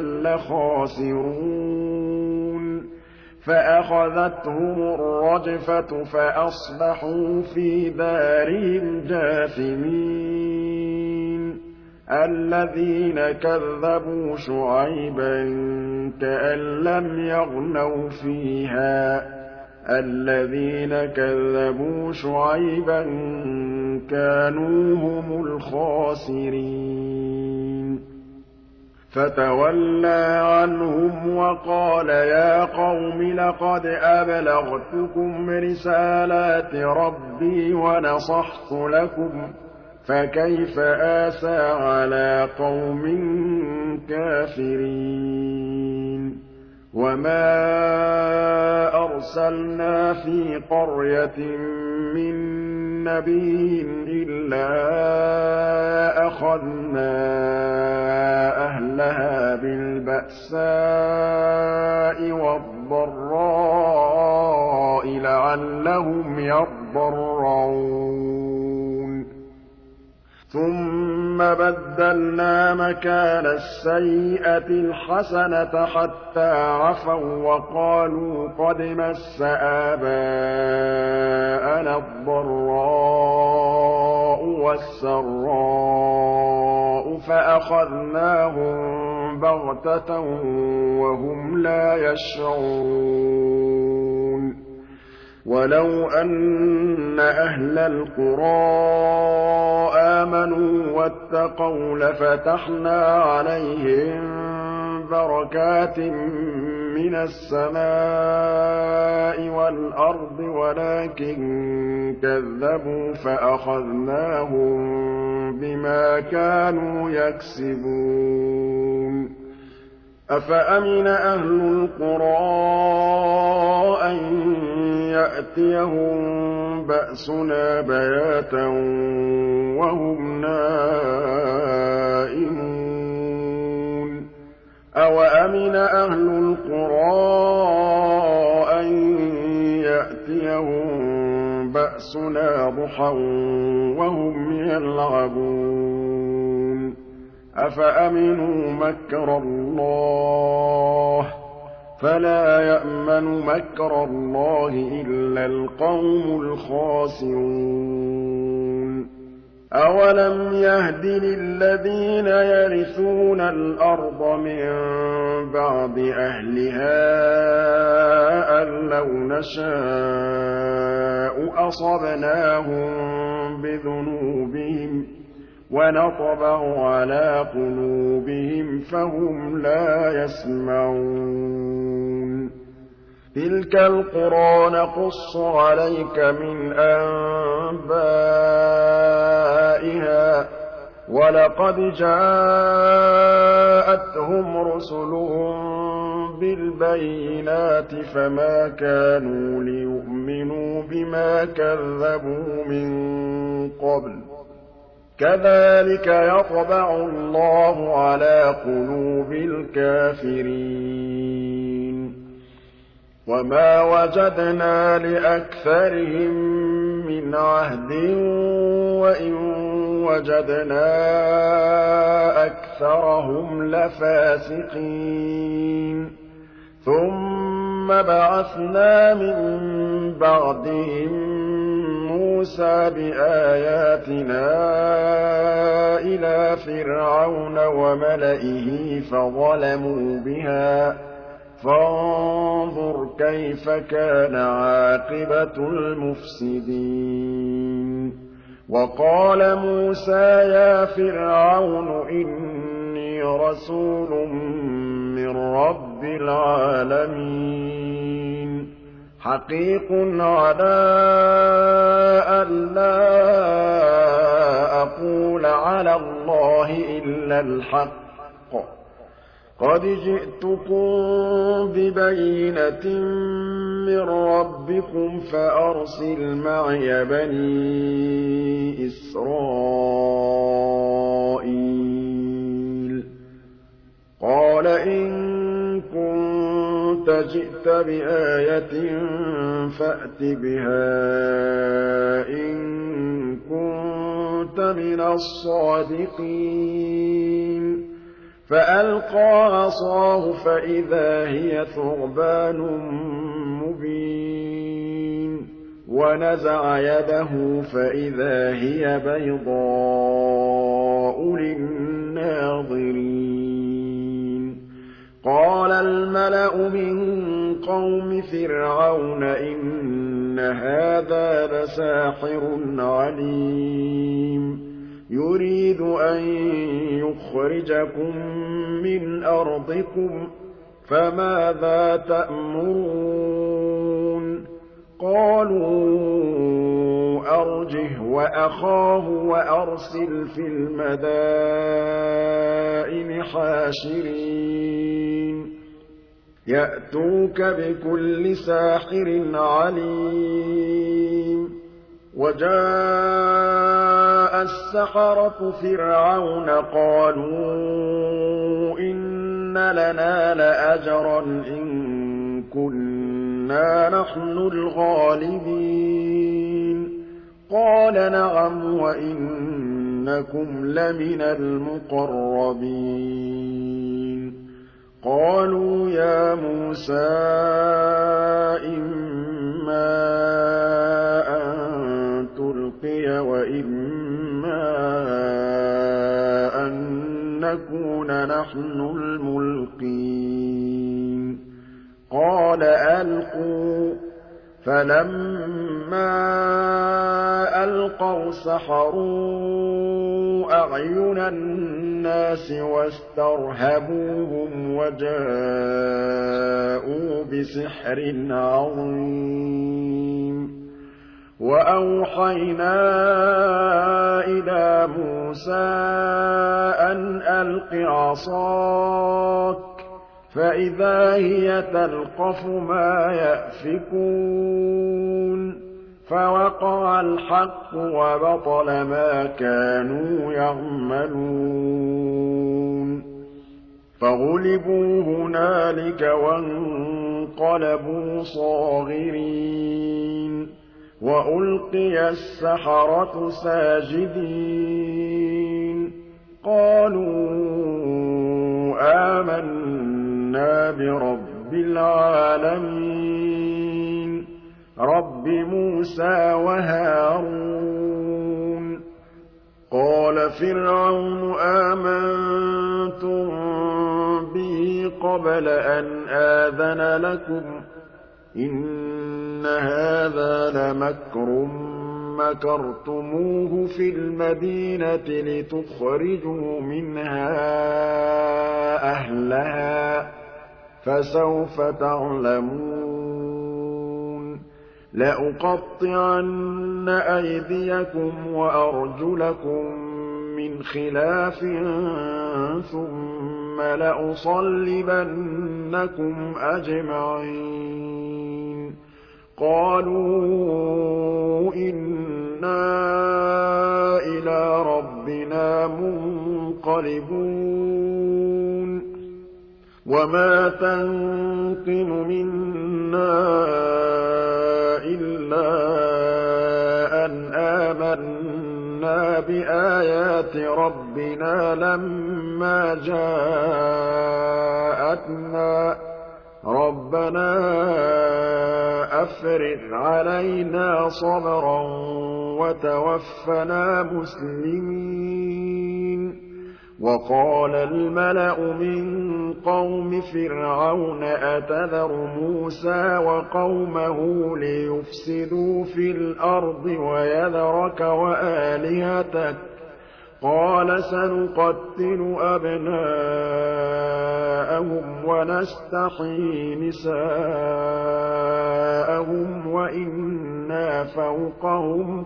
لَّخَاسِرُونَ فَأَخَذَتْهُمُ الرَّجْفَةُ فَأَصْبَحُوا فِي دَارِهِمْ جَاثِمِينَ الَّذِينَ كَذَّبُوا شُعَيْبًا كَأَن لَّمْ يَغْنَوْا فِيهَا ۚ الَّذِينَ كَذَّبُوا شُعَيْبًا كَانُوا هُمُ الْخَاسِرِينَ فَتَوَلَّىٰ عَنْهُمْ وَقَالَ يَا قَوْمِ لَقَدْ أَبْلَغْتُكُمْ رِسَالَاتِ رَبِّي وَنَصَحْتُ لَكُمْ فَكَيْفَ آسَىٰ عَلَىٰ قَوْمٍ كَافِرِينَ وَمَا أَرْسَلْنَا فِي قَرْيَةٍ مِّن نَّبِيٍّ إِلَّا أَخَذْنَا أَهْلَهَا بِالْبَأْسَاءِ وَالضَّرَّاءِ لَعَلَّهُمْ يَضَّرَّعُونَ ثُمَّ بَدَّلْنَا مَكَانَ السَّيِّئَةِ الْحَسَنَةَ حَتَّىٰ عَفَوا وَّقَالُوا قَدْ مَسَّ آبَاءَنَا الضَّرَّاءُ وَالسَّرَّاءُ فَأَخَذْنَاهُم بَغْتَةً وَهُمْ لَا يَشْعُرُونَ وَلَوْ أَنَّ أَهْلَ الْقُرَىٰ آمَنُوا وَاتَّقَوْا لَفَتَحْنَا عَلَيْهِم بَرَكَاتٍ مِّنَ السَّمَاءِ وَالْأَرْضِ وَلَٰكِن كَذَّبُوا فَأَخَذْنَاهُم بِمَا كَانُوا يَكْسِبُونَ أَفَأَمِنَ أَهْلُ الْقُرَىٰ أَن يَأْتِيَهُم بَأْسُنَا بَيَاتًا وَهُمْ نَائِمُونَ أَوَأَمِنَ أَهْلُ الْقُرَىٰ أَن يَأْتِيَهُم بَأْسُنَا ضُحًى وَهُمْ يَلْعَبُونَ أَفَأَمِنُوا مَكْرَ اللَّهِ فَلَا يَأْمَنُ مَكْرَ اللَّهِ إِلَّا الْقَوْمُ الْخَاسِرُونَ أَوَلَمْ يَهْدِ لِلَّذِينَ يَرِثُونَ الْأَرْضَ مِن بَعْدِ أَهْلِهَا أَن لَّوْ نَشَاءُ أَصَبْنَاهُم بِذُنُوبِهِمْ وَنَطْبَعُ عَلَىٰ قُلُوبِهِمْ فَهُمْ لَا يَسْمَعُونَ تِلْكَ الْقُرَىٰ نَقُصُّ عَلَيْكَ مِنْ أَنبَائِهَا ۚ وَلَقَدْ جَاءَتْهُمْ رُسُلُهُم بِالْبَيِّنَاتِ فَمَا كَانُوا لِيُؤْمِنُوا بِمَا كَذَّبُوا مِن قَبْلُ ۚ كَذَٰلِكَ يَطْبَعُ اللَّهُ عَلَىٰ قُلُوبِ الْكَافِرِينَ وَمَا وَجَدْنَا لِأَكْثَرِهِم مِّنْ عَهْدٍ وَإِن وَجَدْنَا أَكْثَرَهُمْ لَفَاسِقِينَ ثُمَّ بَعَثْنَا مِن بَعْدِهِم مُّوسَىٰ بِآيَاتِنَا إِلَىٰ فِرْعَوْنَ وَمَلَئِهِ فَظَلَمُوا بِهَا ۖ فَانظُرْ كَيْفَ كَانَ عَاقِبَةُ الْمُفْسِدِينَ وَقَالَ مُوسَىٰ يَا فِرْعَوْنُ إِنِّي رَسُولٌ مِّن رَّبِّ الْعَالَمِينَ حَقِيقٌ عَلَىٰ أَلَّا أَقُولَ عَلَى اللَّهِ إِلَّا الْحَقَّ قَدْ جِئْتُكُم بِبَيِّنَةٍ مِّن رَّبِّكُمْ فَأَرْسِلْ مَعِيَ بَنِي إِسْرَائِيلَ قَالَ إِن كُنتَ جِئْتَ بِآيَةٍ فَأْتِ بِهَا إِن كُنتَ مِنَ الصَّادِقِينَ فَأَلْقَىٰ عَصَاهُ فَإِذَا هِيَ ثُعْبَانٌ مُّبِينٌ وَنَزَعَ يَدَهُ فَإِذَا هِيَ بَيْضَاءُ لِلنَّاظِرِينَ قَالَ الْمَلَأُ مِن قَوْمِ فِرْعَوْنَ إِنَّ هَٰذَا لَسَاحِرٌ عَلِيمٌ يُرِيدُ أَن يُخْرِجَكُم مِّنْ أَرْضِكُمْ فَمَاذَا تَأْمُرُونَ قَالُوا أَرْجِهْ وَأَخَاهُ وَأَرْسِلْ فِي الْمَدَائِنِ حَاشِرِينَ يَأْتُوكَ بِكُلِّ سَاحِرٍ عَلِيمٍ وَجَاءَ السَّحَرَةُ فِرْعَوْنَ قَالُوا إِنَّ لَنَا لَأَجْرًا إِن كُنَّا نَحْنُ الْغَالِبِينَ قَالَ نَعَمْ وَإِنَّكُمْ لَمِنَ الْمُقَرَّبِينَ قَالُوا يَا مُوسَىٰ إِمَّا أَن تُلْقِيَ وَإِمَّا أَن نَّكُونَ نَحْنُ الْمُلْقِينَ قَالَ أَلْقُوا ۖ فَلَمَّا أَلْقَوْا سَحَرُوا أَعْيُنَ النَّاسِ وَاسْتَرْهَبُوهُمْ وَجَاءُوا بِسِحْرٍ عَظِيمٍ وَأَوْحَيْنَا إِلَىٰ مُوسَىٰ أَنْ أَلْقِ عَصَاكَ ۖ فَإِذَا هِيَ تَلْقَفُ مَا يَأْفِكُونَ فَوَقَعَ الْحَقُّ وَبَطَلَ مَا كَانُوا يَعْمَلُونَ فَغُلِبُوا هُنَالِكَ وَانقَلَبُوا صَاغِرِينَ وَأُلْقِيَ السَّحَرَةُ سَاجِدِينَ قَالُوا آمَنَّا بِرَبِّ الْعَالَمِينَ رَبِّ مُوسَىٰ وَهَارُونَ قَالَ فِرْعَوْنُ آمَنتُم بِهِ قَبْلَ أَنْ آذَنَ لَكُمْ ۖ إِنَّ هَٰذَا لَمَكْرٌ مَّكَرْتُمُوهُ فِي الْمَدِينَةِ لِتُخْرِجُوا مِنْهَا أَهْلَهَا ۖ فَسَوْفَ تَعْلَمُونَ لَأُقَطِّعَنَّ أَيْدِيَكُمْ وَأَرْجُلَكُم مِّنْ خِلَافٍ ثُمَّ لَأُصَلِّبَنَّكُمْ أَجْمَعِينَ قَالُوا إِنَّا إِلَىٰ رَبِّنَا مُنقَلِبُونَ وَمَا تَنقِمُ مِنَّا إِلَّا أَنْ آمَنَّا بِآيَاتِ رَبِّنَا لَمَّا جَاءَتْنَا رَبَّنَا أَفْرِغْ عَلَيْنَا صَبْرًا وَتَوَفَّنَا مُسْلِمِينَ وَقَالَ الْمَلَأُ مِن قَوْمِ فِرْعَوْنَ أَتَذَرُ مُوسَىٰ وَقَوْمَهُ لِيُفْسِدُوا فِي الْأَرْضِ وَيَذَرَكَ وَآلِهَتَكَ ۚ قَالَ سَنُقَتِّلُ أَبْنَاءَهُمْ وَنَسْتَحْيِي نِسَاءَهُمْ وَإِنَّا فَوْقَهُمْ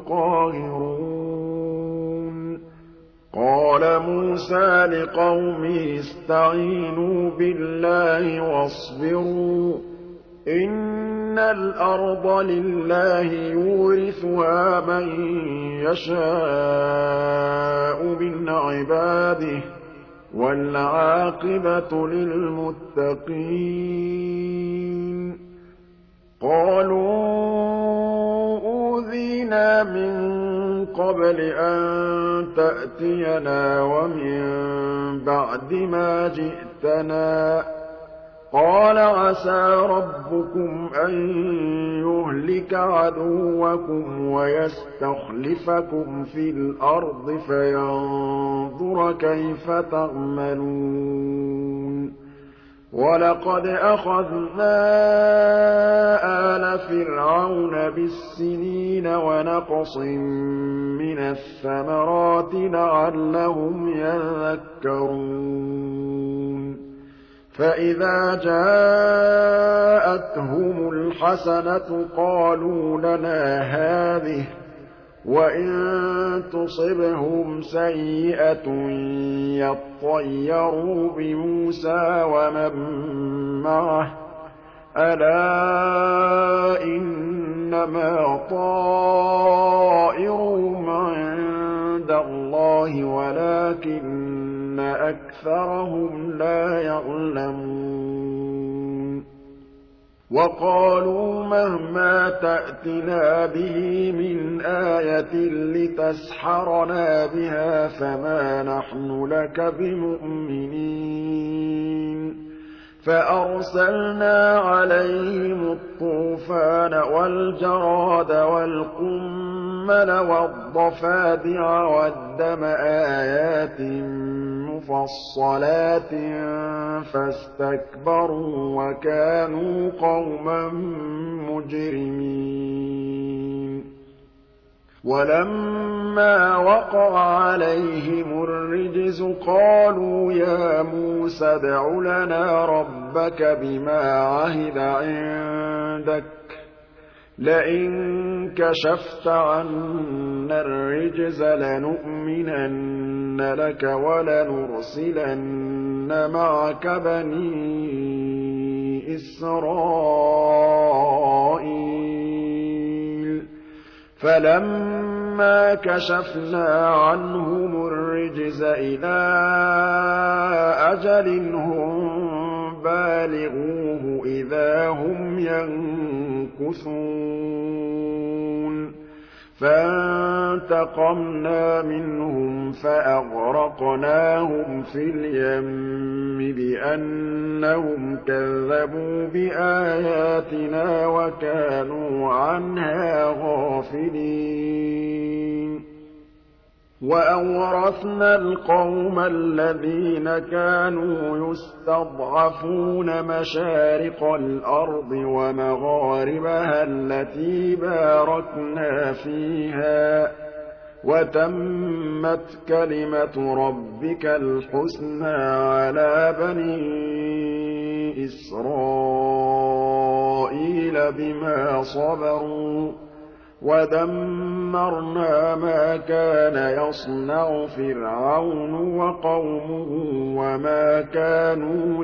قَاهِرُونَ قَالَ مُوسَىٰ لِقَوْمِهِ اسْتَعِينُوا بِاللَّهِ وَاصْبِرُوا ۖ إِنَّ الْأَرْضَ لِلَّهِ يُورِثُهَا مَن يَشَاءُ مِنْ عِبَادِهِ ۖ وَالْعَاقِبَةُ لِلْمُتَّقِينَ قَالُوا أُوذِينَا مِن قَبْلِ أَن تَأْتِيَنَا وَمِن بَعْدِ مَا جِئْتَنَا ۚ قَالَ عَسَىٰ رَبُّكُمْ أَن يُهْلِكَ عَدُوَّكُمْ وَيَسْتَخْلِفَكُمْ فِي الْأَرْضِ فَيَنظُرَ كَيْفَ تَعْمَلُونَ وَلَقَدْ أَخَذْنَا آلَ فِرْعَوْنَ بِالسِّنِينَ وَنَقْصٍ مِّنَ الثَّمَرَاتِ لَعَلَّهُمْ يَذَّكَّرُونَ فَإِذَا جَاءَتْهُمُ الْحَسَنَةُ قَالُوا لَنَا هَٰذِهِ ۖ وَإِن تُصِبْهُمْ سَيِّئَةٌ يَطَّيَّرُوا بِمُوسَىٰ وَمَن مَّعَهُ ۗ أَلَا إِنَّمَا طَائِرُهُمْ عِندَ اللَّهِ وَلَٰكِنَّ أَكْثَرَهُمْ لَا يَعْلَمُونَ وَقَالُوا مَهْمَا تَأْتِنَا بِهِ مِنْ آيَةٍ لِّتَسْحَرَنَا بِهَا فَمَا نَحْنُ لَكَ بِمُؤْمِنِينَ فَأَرْسَلْنَا عَلَيْهِمُ الطُّوفَانَ وَالْجَرَادَ وَالْقُمَّلَ وَالضَّفَادِعَ وَالدَّمَ آيَاتٍ مُّفَصَّلَاتٍ فَاسْتَكْبَرُوا وَكَانُوا قَوْمًا مُّجْرِمِينَ وَلَمَّا وَقَعَ عَلَيْهِمُ الرِّجْزُ قَالُوا يَا مُوسَى ادْعُ لَنَا رَبَّكَ بِمَا عَهِدَ عِندَكَ لَئِن كَشَفْتَ عَنَّا الرِّجْزَ لَنُؤْمِنَنَّ لَكَ وَلَنُرْسِلَنَّ مَعَكَ بَنِي إِسْرَائِيلَ فَلَمَّا كَشَفْنَا عَنْهُمُ الرِّجْزَ إِلَىٰ أَجَلٍ هُم بَالِغُوهُ إِذَا هُمْ يَنكُثُونَ فَانتَقَمْنَا مِنْهُمْ فَأَغْرَقْنَاهُمْ فِي الْيَمِّ بِأَنَّهُمْ كَذَّبُوا بِآيَاتِنَا وَكَانُوا عَنْهَا غَافِلِينَ وَأَوْرَثْنَا الْقَوْمَ الَّذِينَ كَانُوا يُسْتَضْعَفُونَ مَشَارِقَ الْأَرْضِ وَمَغَارِبَهَا الَّتِي بَارَكْنَا فِيهَا وَتَمَّتْ كَلِمَةُ رَبِّكَ الْحُسْنَىٰ عَلَىٰ بَنِي إِسْرَائِيلَ بِمَا صَبَرُوا وَدَمَّرْنَا مَا كَانَ يَصْنَعُ فِرْعَوْنُ وَقَوْمُهُ وَمَا كَانُوا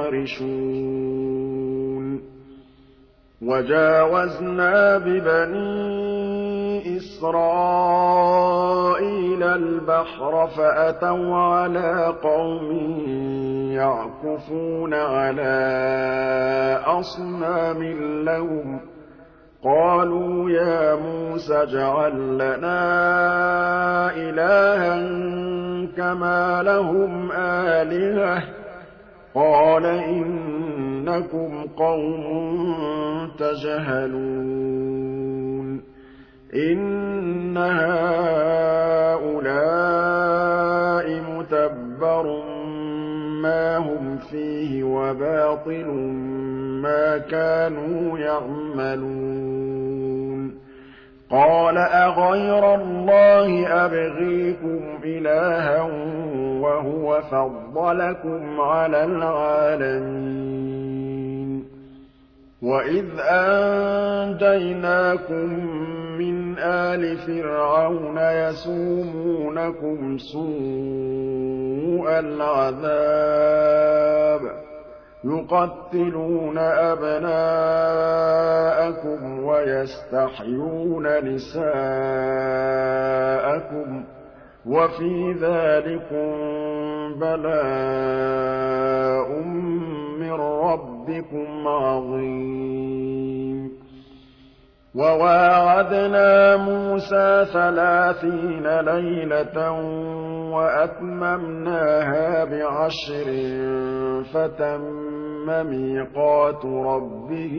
يَعْرِشُونَ وَجَاوَزْنَا بِبَنِي إِسْرَائِيلَ الْبَحْرَ فَأَتَوْا عَلَىٰ قَوْمٍ يَعْكُفُونَ عَلَىٰ أَصْنَامٍ لَّهُمْ قَالُوا يَا مُوسَى اجْعَل لَّنَا إِلَٰهًا كَمَا لَهُمْ آلِهَةٌ قَالَ إِنَّكُمْ قَوْمٌ تَجْهَلُونَ إِنَّ هَٰؤُلَاءِ مُتَبَّرٌ مَّا هُمْ فِيهِ وَبَاطِلٌ مَّا كَانُوا يَعْمَلُونَ قَالَ أَغَيْرَ اللَّهِ أَبْغِيكُمْ إِلَٰهًا وَهُوَ فَضَّلَكُمْ عَلَى الْعَالَمِينَ وَإِذْ أَنجَيْنَاكُم مِّنْ آلِ فِرْعَوْنَ يَسُومُونَكُمْ سُوءَ الْعَذَابِ يُقَتِّلُونَ أَبْنَاءَكُمْ وَيَسْتَحْيُونَ نِسَاءَكُمْ وَفِي ذَٰلِكُم بَلَاءٌ مِّن رَّبِّكُمْ عَظِيمٌ وَوَاعَدْنَا مُوسَىٰ 30 لَيْلَةً وَأَتْمَمْنَاهَا ب10 فَتَمَّ مِيقَاتُ رَبِّهِ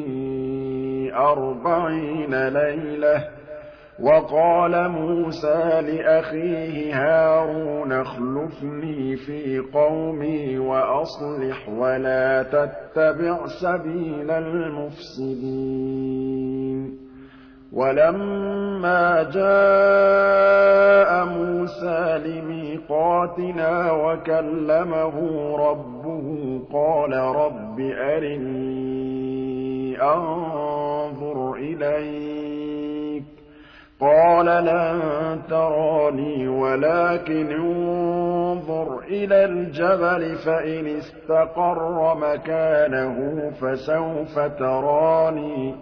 40 لَيْلَةً وَقَالَ مُوسَىٰ لِأَخِيهِ هَارُونَ اخْلُفْنِي فِي قَوْمِي وَأَصْلِحْ وَلَا تَتَّبِعْ سَبِيلَ الْمُفْسِدِينَ وَلَمَّا جَاءَ مُوسَىٰ لِمِيقَاتِنَا وَكَلَّمَهُ رَبُّهُ قَالَ رَبِّ أَرِنِي أَنظُرْ إِلَيْكَ قَالَ لَن تَرَانِي وَلَٰكِنِ انظُرْ إِلَى الْجَبَلِ فَإِنِ اسْتَقَرَّ مَكَانَهُ فَسَوْفَ تَرَانِي ۚ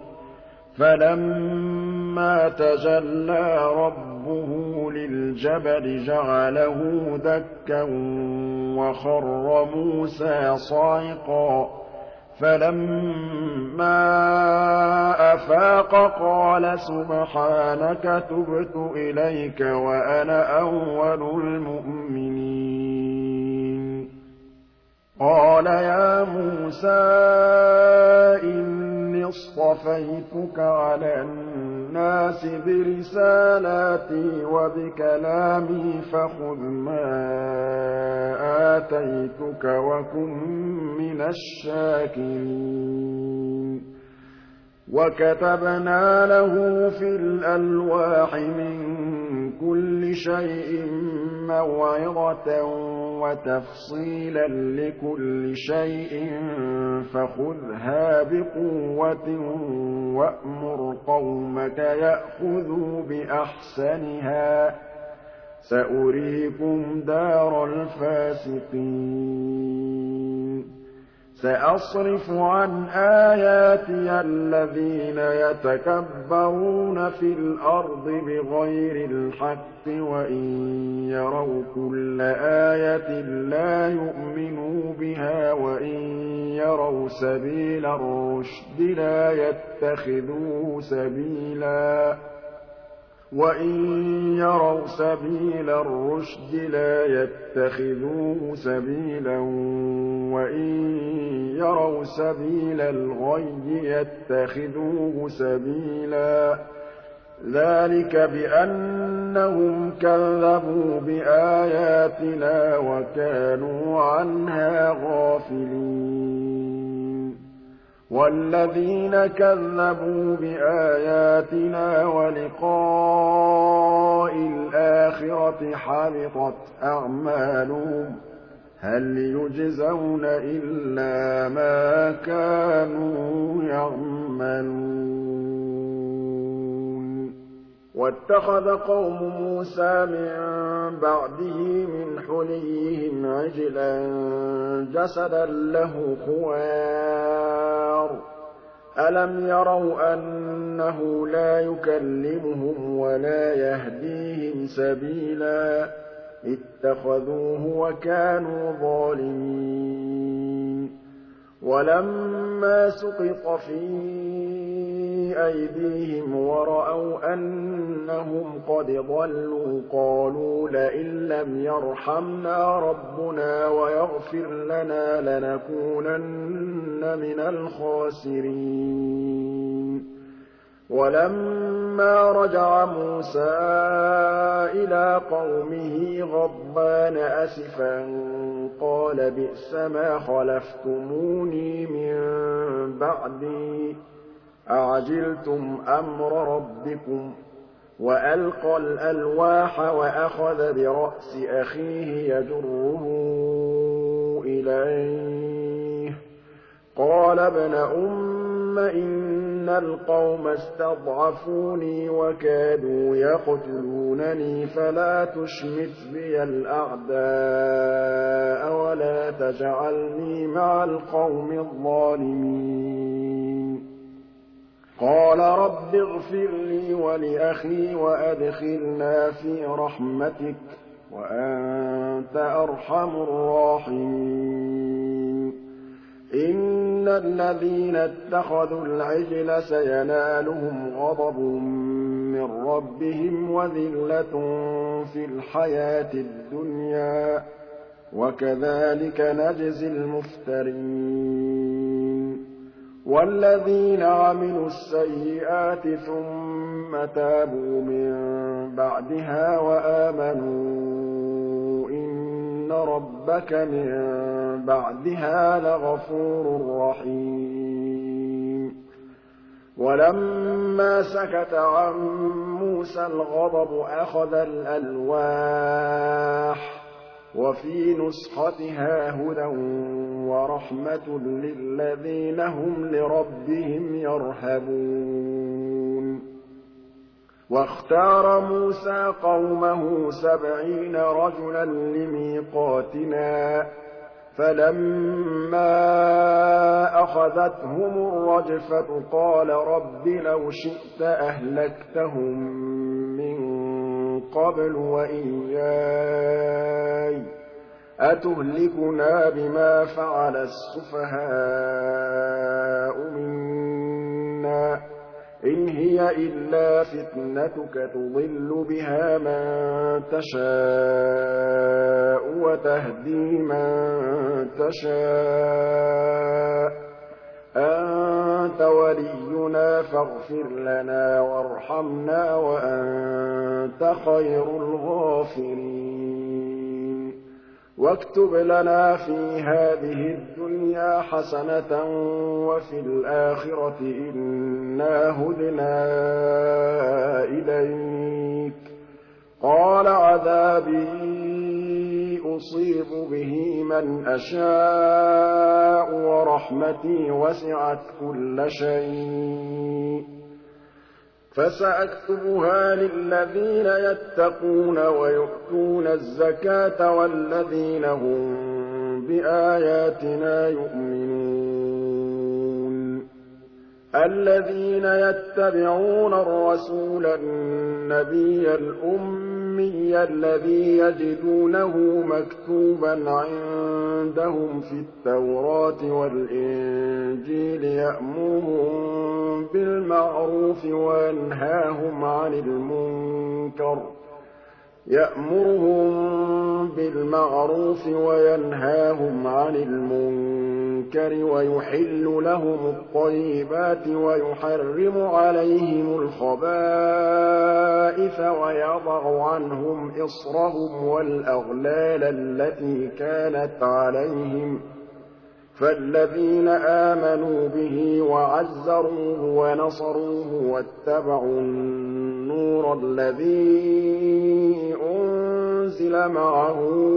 فَلَمَّا تَجَلَّىٰ رَبُّهُ لِلْجَبَلِ جَعَلَهُ دَكًّا وَخَرَّ مُوسَىٰ صَعِقًا ۚ فَلَمَّا أَفَاقَ قَالَ سُبْحَانَكَ تُبْتُ إِلَيْكَ وَأَنَا أَوَّلُ الْمُؤْمِنِينَ قَالَ يَا مُوسَىٰ إِنِّي اصْطَفَيْتُكَ عَلَى النَّاسِ بِرِسَالَاتِي وَبِكَلَامِي فَخُذْ مَا آتَيْتُكَ وَكُن مِّنَ الشَّاكِرِينَ وَكَتَبْنَا لَهُ فِي الْأَلْوَاحِ مِن كُلِّ شَيْءٍ مَّوْعِظَةً وَتَفْصِيلًا لِّكُلِّ شَيْءٍ فَخُذْهَا بِقُوَّةٍ وَأْمُرْ قَوْمَكَ يَأْخُذُوا بِأَحْسَنِهَا ۚ سَأُرِيكُمْ دَارَ الْفَاسِقِينَ سَأَصْرِفُ عَنْ آيَاتِيَ الَّذِينَ يَتَكَبَّرُونَ فِي الْأَرْضِ بِغَيْرِ الْحَقِّ وَإِن يَرَوْا كُلَّ آيَةٍ لَّا يُؤْمِنُوا بِهَا وَإِن يَرَوْا سَبِيلَ الرُّشْدِ لَا يَتَّخِذُوهُ سَبِيلًا وَإِن يَرَوْا سَبِيلَ الْغَيِّ يَتَّخِذُوهُ سَبِيلًا ۚ ذَٰلِكَ بِأَنَّهُمْ كَذَّبُوا بِآيَاتِنَا وَكَانُوا عَنْهَا غَافِلِينَ وَالَّذِينَ كَذَّبُوا بِآيَاتِنَا وَلِقَاءِ الْآخِرَةِ حَبِطَتْ أَعْمَالُهُمْ ۚ هَلْ يُجْزَوْنَ إِلَّا مَا كَانُوا يَعْمَلُونَ وَاتَّخَذَ قَوْمُ مُوسَىٰ مِن بَعْدِهِ مِنْ حُلِيِّهِمْ عِجْلًا جَسَدًا لَّهُ خُوَارٌ ۚ أَلَمْ يَرَوْا أَنَّهُ لَا يُكَلِّمُهُمْ وَلَا يَهْدِيهِمْ سَبِيلًا ۘ اتَّخَذُوهُ وَكَانُوا ظَالِمِينَ وَلَمَّا سُقِطَ فِي أَيْدِيهِمْ وَرَأَوْا أَنَّهُمْ قَدْ ضَلُّوا قَالُوا لَئِن لَّمْ يَرْحَمْنَا رَبُّنَا وَيَغْفِرْ لَنَا لَنَكُونَنَّ مِنَ الْخَاسِرِينَ وَلَمَّا رَجَعَ مُوسَىٰ إِلَىٰ قَوْمِهِ غَضْبَانَ أَسِفًا قَالَ بِئْسَمَا خَلَفْتُمُونِي مِن بَعْدِي ۖ أَعَجِلْتُمْ أَمْرَ رَبِّكُمْ ۖ وَأَلْقَى الْأَلْوَاحَ وَأَخَذَ بِرَأْسِ أَخِيهِ يَجُرُّهُ إِلَيْهِ ۚ قَالَ ابْنَ أُمَّ إِنَّ الْقَوْمَ اسْتَضْعَفُونِي وَكَادُوا يَقْتُلُونَنِي فَلَا تُشْمِتْ بِيَ الْأَعْدَاءَ وَلَا تَجْعَلْنِي مَعَ الْقَوْمِ الظَّالِمِينَ قَالَ رَبِّ اغْفِرْ لِي وَلِأَخِي وَأَدْخِلْنَا فِي رَحْمَتِكَ ۖ وَأَنتَ أَرْحَمُ الرَّاحِمِينَ إِنَّ الَّذِينَ اتَّخَذُوا الْعِجْلَ سَيَنَالُهُمْ غَضَبٌ مِّن رَّبِّهِمْ وَذِلَّةٌ فِي الْحَيَاةِ الدُّنْيَا ۚ وَكَذَٰلِكَ نَجْزِي الْمُفْتَرِينَ وَالَّذِينَ عَمِلُوا السَّيِّئَاتِ ثُمَّ تَابُوا مِن بَعْدِهَا وَآمَنُوا إِنَّ رَبَّكَ مِن بَعْدِهَا لَغَفُورٌ رَّحِيمٌ وَلَمَّا سَكَتَ عَن مُّوسَى الْغَضَبُ أَخَذَ الْأَلْوَاحَ ۖ وَفِي نُسْخَتِهَا هُدًى وَرَحْمَةٌ لِّلَّذِينَ هُمْ لِرَبِّهِمْ يَرْهَبُونَ وَاخْتَارَ مُوسَىٰ قَوْمَهُ 70 رَجُلًا لِّمِيقَاتِنَا ۖ فَلَمَّا أَخَذَتْهُمُ الرَّجْفَةُ قَالَ رَبِّ لَوْ شِئْتَ أَهْلَكْتَهُم مِّن قَبْلُ وَإِيَّايَ ۖ أَتُهْلِكُنَا بِمَا فَعَلَ السُّفَهَاءُ مِنَّا ۖ إِنْ هِيَ إِلَّا فِتْنَتُكَ تُضِلُّ بِهَا مَن تَشَاءُ وَتَهْدِي مَن تَشَاءُ ۖ أَنتَ وَلِيُّنَا فَاغْفِرْ لَنَا وَارْحَمْنَا وَأَنتَ خَيْرُ الْغَافِرِينَ وَاكْتُبْ لَنَا فِي هَٰذِهِ الدُّنْيَا حَسَنَةً وَفِي الْآخِرَةِ إِنَّا هُدْنَا إِلَيْكَ ۚ قَالَ عَذَابِي أُصِيبُ بِهِ مَنْ أَشَاءُ وَرَحْمَتِي وَسِعَتْ كُلَّ شَيْءٍ ۚ فَسَأَكْتُبُهَا لِلَّذِينَ يَتَّقُونَ وَيُؤْتُونَ الزَّكَاةَ وَالَّذِينَ هُم بِآيَاتِنَا يُؤْمِنُونَ الَّذِينَ يَتَّبِعُونَ الرَّسُولَ النَّبِيَّ الْأُمِّيَّ الَّذِي يَجِدُونَهُ مَكْتُوبًا عِندَهُمْ فِي التَّوْرَاةِ وَالْإِنجِيلِ يَأْمُرُهُم بِالْمَعْرُوفِ وَيَنْهَاهُمْ عَنِ الْمُنكَرِ وَيُحِلُّ لَهُمُ الطَّيِّبَاتِ وَيُحَرِّمُ عَلَيْهِمُ الْخَبَائِثَ وَيَضَعُ عَنْهُمْ إِصْرَهُمْ وَالْأَغْلَالَ الَّتِي كَانَتْ عَلَيْهِمْ ۚ فَالَّذِينَ آمَنُوا بِهِ وَعَزَّرُوهُ وَنَصَرُوهُ وَاتَّبَعُوا النُّورَ الَّذِي أُنزِلَ مَعَهُ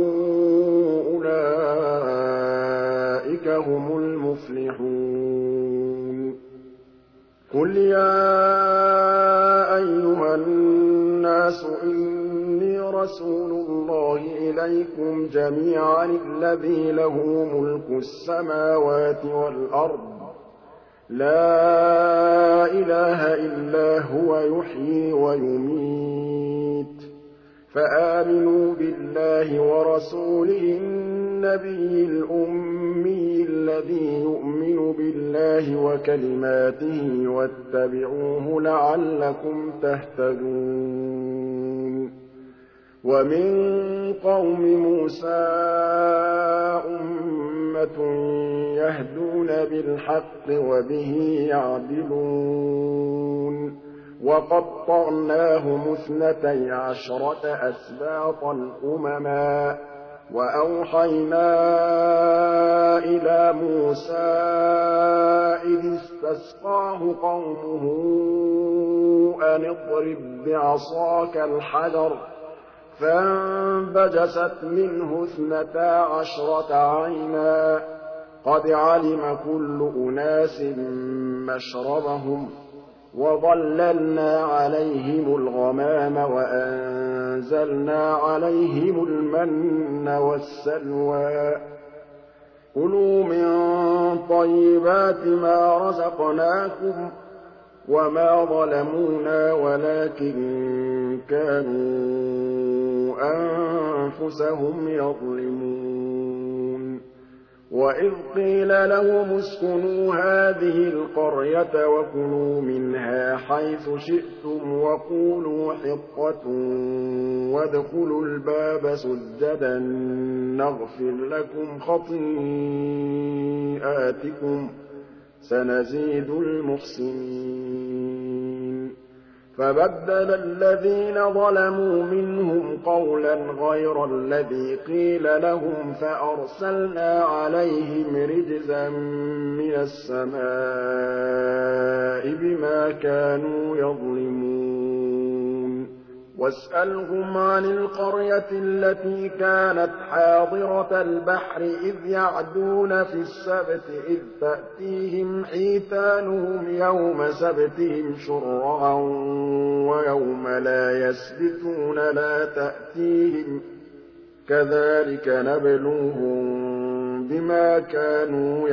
أُولَٰئِكَ هُمُ الْمُفْلِحُونَ قُلْ يَا أَيُّهَا النَّاسُ إِنِّي رَسُولُ اللَّهِ إِلَيْكُمْ جَمِيعًا الَّذِي لَهُ مُلْكُ السَّمَاوَاتِ وَالْأَرْضِ ۖ لَا إِلَٰهَ إِلَّا هُوَ يُحْيِي وَيُمِيتُ ۖ فَآمِنُوا بِاللَّهِ وَرَسُولِهِ النَّبِيِّ الْأُمِّيِّ الَّذِي يُؤْمِنُ بِاللَّهِ وَكَلِمَاتِهِ وَاتَّبِعُوهُ لَعَلَّكُمْ تَهْتَدُونَ وَمِن قَوْمِ مُوسَىٰ أُمَّةٌ يَهْدُونَ بِالْحَقِّ وَبِهِ يَعْدِلُونَ وَقَطَّعْنَاهُمُ 12 أَسْبَاطًا أُمَمًا ۚ وَأَوْحَيْنَا إِلَىٰ مُوسَىٰ إِذِ اسْتَسْقَاهُ قَوْمُهُ أَنِ اضْرِب بِّعَصَاكَ الْحَجَرَ ۖ فَانبَجَسَتْ مِنْهُ 12 عَيْنًا ۖ قَدْ عَلِمَ كُلُّ أُنَاسٍ مَّشْرَبَهُمْ ۖ وَظَلَّلْنَا عَلَيْهِمُ الْغَمَامَ وَأَنزَلْنَا عَلَيْهِمُ الْمَنَّ وَالسَّلْوَىٰ ۖ كُلُوا مِن طَيِّبَاتِ مَا رَزَقْنَاكُمْ ۚ وَمَا ظَلَمُونَا وَلَٰكِن كَانُوا أَنفُسَهُمْ يَظْلِمُونَ وَإِذْ قِيلَ لَهُمُ اسْكُنُوا هَٰذِهِ الْقَرْيَةَ وَكُلُوا مِنْهَا حَيْثُ شِئْتُمْ وَقُولُوا حِطَّةٌ وَادْخُلُوا الْبَابَ سُجَّدًا نَّغْفِرْ لَكُمْ خَطِيئَاتِكُمْ ۚ سَنَزِيدُ الْمُحْسِنِينَ فَبَدَّلَ الَّذِينَ ظَلَمُوا مِنْهُمْ قَوْلًا غَيْرَ الَّذِي قِيلَ لَهُمْ فَأَرْسَلْنَا عَلَيْهِمْ رِجْزًا مِّنَ السَّمَاءِ بِمَا كَانُوا يَظْلِمُونَ واسألهم عن القرية التي كانت حاضرة البحر إذ يعدون في السبت إذ تأتيهم حيتانهم يوم سبتهم شرعا ويوم لا يسبتون لا تأتيهم كذلك نبلوهم بما كانوا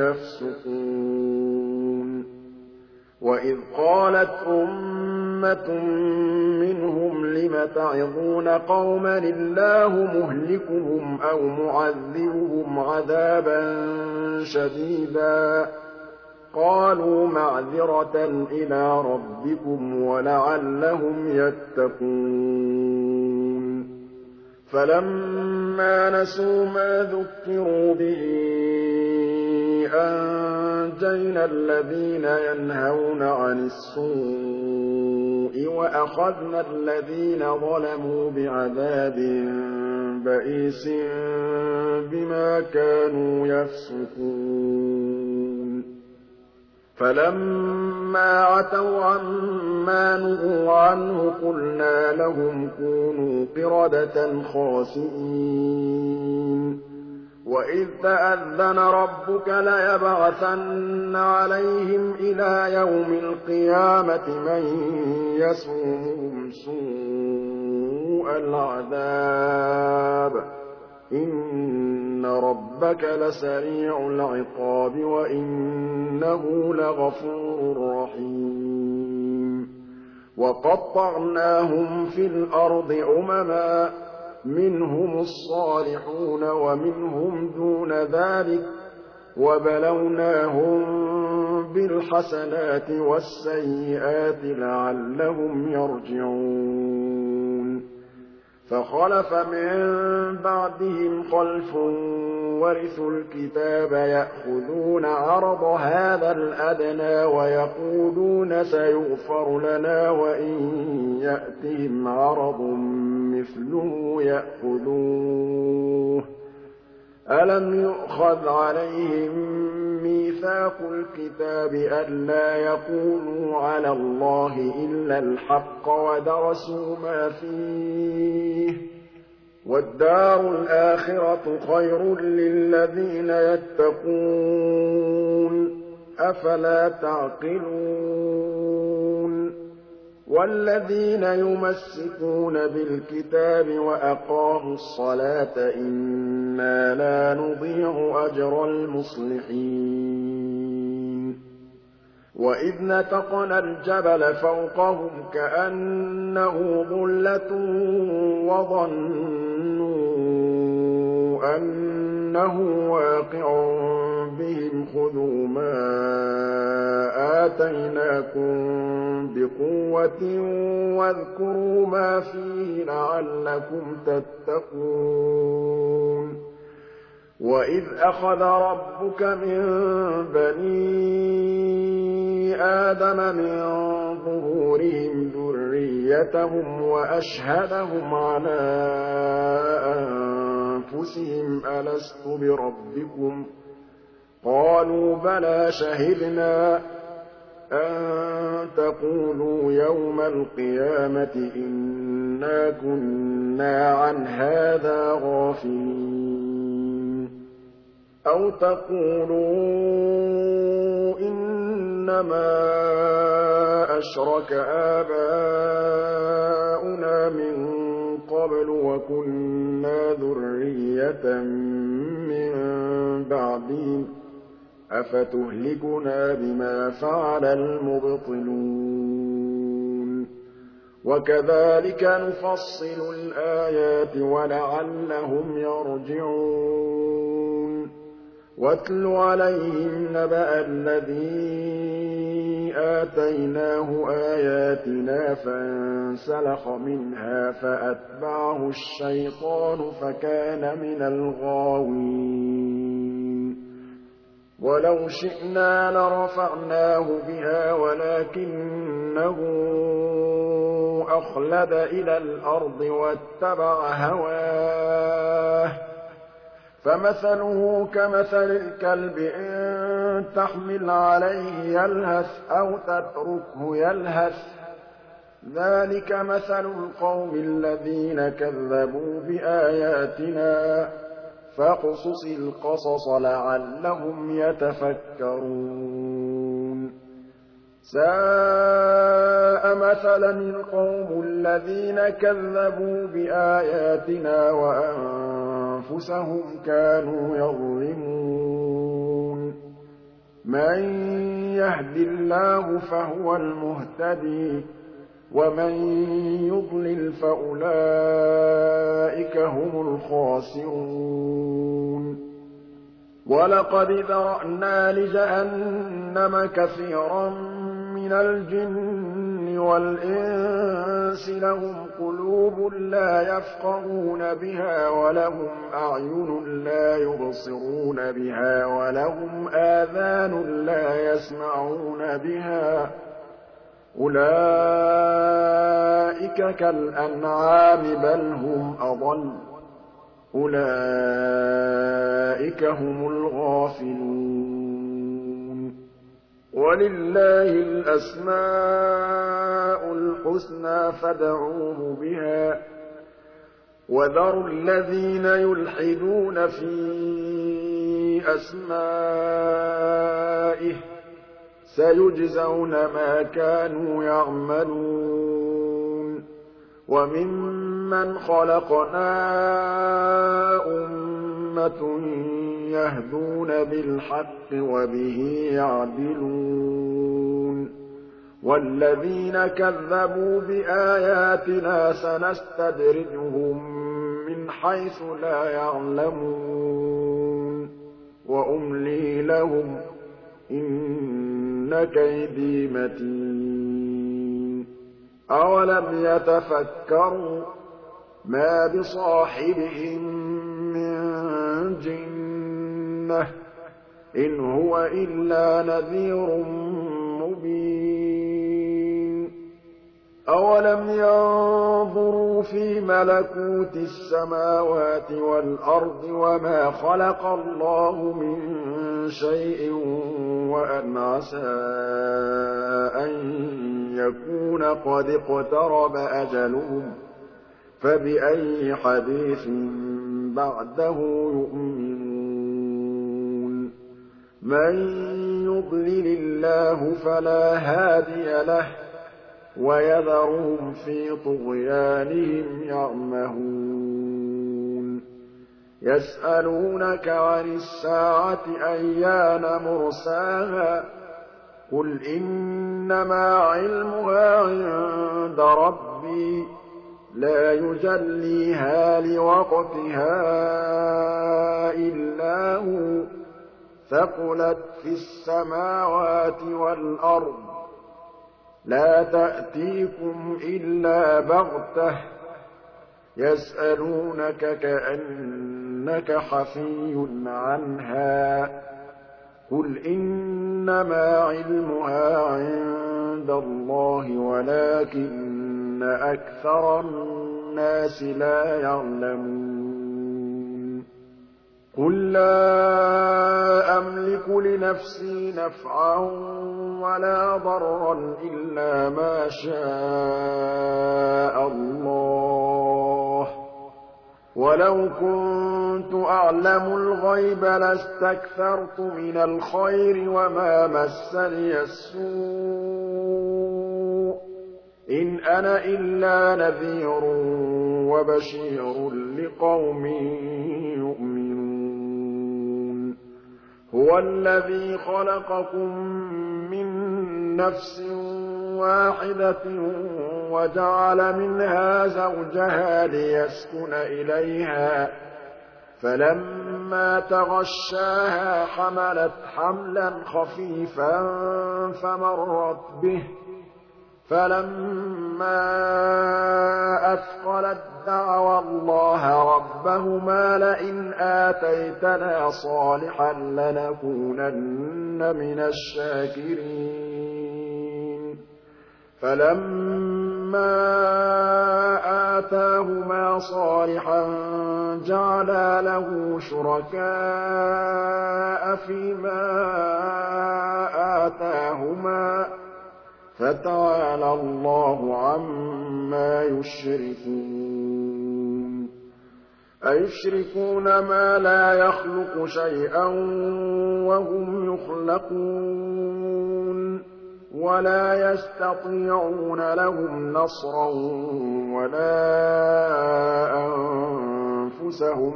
يفسقون وإذ قالت أمة منهم لم تعظون قوما الله مهلكهم أو معذبهم عذابا شديدا قالوا معذرة إلى ربكم ولعلهم يتقون فلما نسوا ما ذكروا به أنجينا الذين ينهون عن السوء وأخذنا الذين ظلموا بعذاب بئيس بما كانوا يفسقون فلما عتوا عما نهوا عنه قلنا لهم كونوا قردة خاسئين وإذ تأذن ربك ليبعثن عليهم إلى يوم القيامة من يسومهم سوء العذاب إن ربك لسريع العقاب وإنه لغفور رحيم وقطعناهم في الأرض أمما منهم الصالحون ومنهم دون ذلك وبلوناهم بالحسنات والسيئات لعلهم يرجعون فخلف من بعدهم خلف ورثوا الكتاب يأخذون عرض هذا الأدنى ويقولون سيغفر لنا وإن يأتهم عرض مثله يأخذوه ألم يؤخذ عليهم ميثاق الكتاب ألا يقولوا على الله إلا الحق ودرسوا ما فيه والدار الآخرة خير للذين يتقون أفلا تعقلون والذين يمسكون بالكتاب وأقاموا الصلاة إنا لا نضيع أجر المصلحين وإذ نتقنا الجبل فوقهم كأنه ظلة وظنوا أنه واقع بهم خذوا ما آتيناكم بقوة واذكروا ما فيه لعلكم تتقون وإذ أخذ ربك من بني آدم من ظهورهم ذريتهم وأشهدهم على أنفسهم ألست بربكم قالوا بلى شهدنا أن تقولوا يوم القيامة إنا كنا عن هذا غافلين أو تقولوا إنما أشرك آباؤنا من قبل وكنا ذرية من بعدهم أفتهلكنا بما فعل المبطلون وكذلك نفصل الآيات ولعلهم يرجعون واتل عليهم نبأ الذي آتيناه آياتنا فانسلخ منها فأتبعه الشيطان فكان من الغاوين ولو شئنا لرفعناه بها ولكنه أخلد إلى الأرض واتبع هواه فمثله كمثل الكلب إن تحمل عليه يلهث أو تتركه يلهث ذَٰلِكَ مَثَلُ الْقَوْمِ الَّذِينَ كَذَّبُوا بِآيَاتِنَا ۖ فَاقْصُصِ الْقَصَصَ لَعَلَّهُمْ يَتَفَكَّرُونَ سَاءَ مَثَلًا الْقَوْمُ الَّذِينَ كَذَّبُوا بِآيَاتِنَا وَأَنفُسَهُمْ كَانُوا يَظْلِمُونَ مَن يَهْدِ اللَّهُ فَهُوَ الْمُهْتَدِي وَمَن يُضْلِلْ فَأُولَٰئِكَ هُمُ الْخَاسِرُونَ وَلَقَدْ ذَرَأْنَا لِجَهَنَّمَ كَثِيرًا مِّنَ الْجِنِّ وَالْإِنسِ لَهُمْ قُلُوبٌ لَّا يَفْقَهُونَ بِهَا وَلَهُمْ أَعْيُنٌ لَّا يُبْصِرُونَ بِهَا وَلَهُمْ آذَانٌ لَّا يَسْمَعُونَ بِهَا ۚ أُولَٰئِكَ كَالْأَنْعَامِ بَلْ هُمْ أَضَلُّ ۚ أُولَٰئِكَ هُمُ الْغَافِلُونَ وَلِلَّهِ الْأَسْمَاءُ الْحُسْنَىٰ فَادْعُوهُ بِهَا ۖ وَذَرُوا الَّذِينَ يُلْحِدُونَ فِي أَسْمَائِهِ ۚ سَيُجْزَوْنَ مَا كَانُوا يَعْمَلُونَ وَمِمَّنْ خَلَقْنَا أُمَّةٌ يَهْدُونَ بِالْحَقِّ وَبِهِ يَعْدِلُونَ وَالَّذِينَ كَذَّبُوا بِآيَاتِنَا سَنَسْتَدْرِجُهُم مِّنْ حَيْثُ لَا يَعْلَمُونَ وَأُمْلِي لَهُمْ ۚ إِنَّ كَيْدِي مَتِينٌ أَوَلَمْ يَتَفَكَّرُوا مَا بِصَاحِبِهِم مِّن جِنَّةٍ ۚ إِنْ هُوَ إِلَّا نَذِيرٌ مُّبِينٌ أَوَلَمْ يَنظُرُوا فِي مَلَكُوتِ السَّمَاوَاتِ وَالْأَرْضِ وَمَا خَلَقَ اللَّهُ مِن شَيْءٍ وَأَنْ عَسَىٰ أَن يَكُونَ قَدِ اقْتَرَبَ أَجَلُهُمْ ۖ فَبِأَيِّ حَدِيثٍ بَعْدَهُ يُؤْمِنُونَ مَن يُضْلِلِ اللَّهُ فَلَا هَادِيَ لَهُ ۚ وَيَذَرُهُمْ فِي طُغْيَانِهِمْ يَعْمَهُونَ يَسْأَلُونَكَ عَنِ السَّاعَةِ أَيَّانَ مُرْسَاهَا ۖ قُلْ إِنَّمَا عِلْمُهَا عِندَ رَبِّي ۖ لَا يُجَلِّيهَا لِوَقْتِهَا إِلَّا هُوَ ۚ ثَقُلَتْ فِي السَّمَاوَاتِ وَالْأَرْضِ ۚ لَا تَأْتِيكُمْ إِلَّا بَغْتَةً ۗ يَسْأَلُونَكَ كَأَنَّكَ حَفِيٌّ عَنْهَا ۖ قُلْ إِنَّمَا عِلْمُهَا عِندَ اللَّهِ وَلَٰكِنَّ أَكْثَرَ النَّاسِ لَا يَعْلَمُونَ قُل لَّا أَمْلِكُ لِنَفْسِي نَفْعًا وَلَا ضَرًّا إِلَّا مَا شَاءَ اللَّهُ ۗ وَلَوْ كُنتُ أَعْلَمُ الْغَيْبَ لَاسْتَكْثَرْتُ مِنَ الْخَيْرِ وَمَا مَسَّنِيَ السُّوءُ ۚ إِنْ أَنَا إِلَّا نَذِيرٌ وَبَشِيرٌ لِّقَوْمٍ يُؤْمِنُونَ هُوَ الَّذِي خَلَقَكُم مِّن نَّفْسٍ وَاحِدَةٍ وَجَعَلَ مِنْهَا زَوْجَهَا لِيَسْكُنَ إِلَيْهَا ۖ فَلَمَّا تَغَشَّاهَا حَمَلَتْ حَمْلًا خَفِيفًا فَمَرَّتْ بِهِ ۖ فَلَمَّا أَثْقَلَت دَّعَوَا اللَّهَ رَبَّهُمَا لَئِنْ آتَيْتَنَا صَالِحًا لَّنَكُونَنَّ مِنَ الشَّاكِرِينَ فَلَمَّا آتَاهُمَا صَالِحًا جَعَلَا لَهُ شُرَكَاءَ فِيمَا آتَاهُمَا ۚ فَتَعَالَى اللَّهُ عَمَّا يُشْرِكُونَ أَيُشْرِكُونَ مَا لَا يَخْلُقُ شَيْئًا وَهُمْ يُخْلَقُونَ وَلَا يَسْتَطِيعُونَ لَهُمْ نَصْرًا وَلَا أَنفُسَهُمْ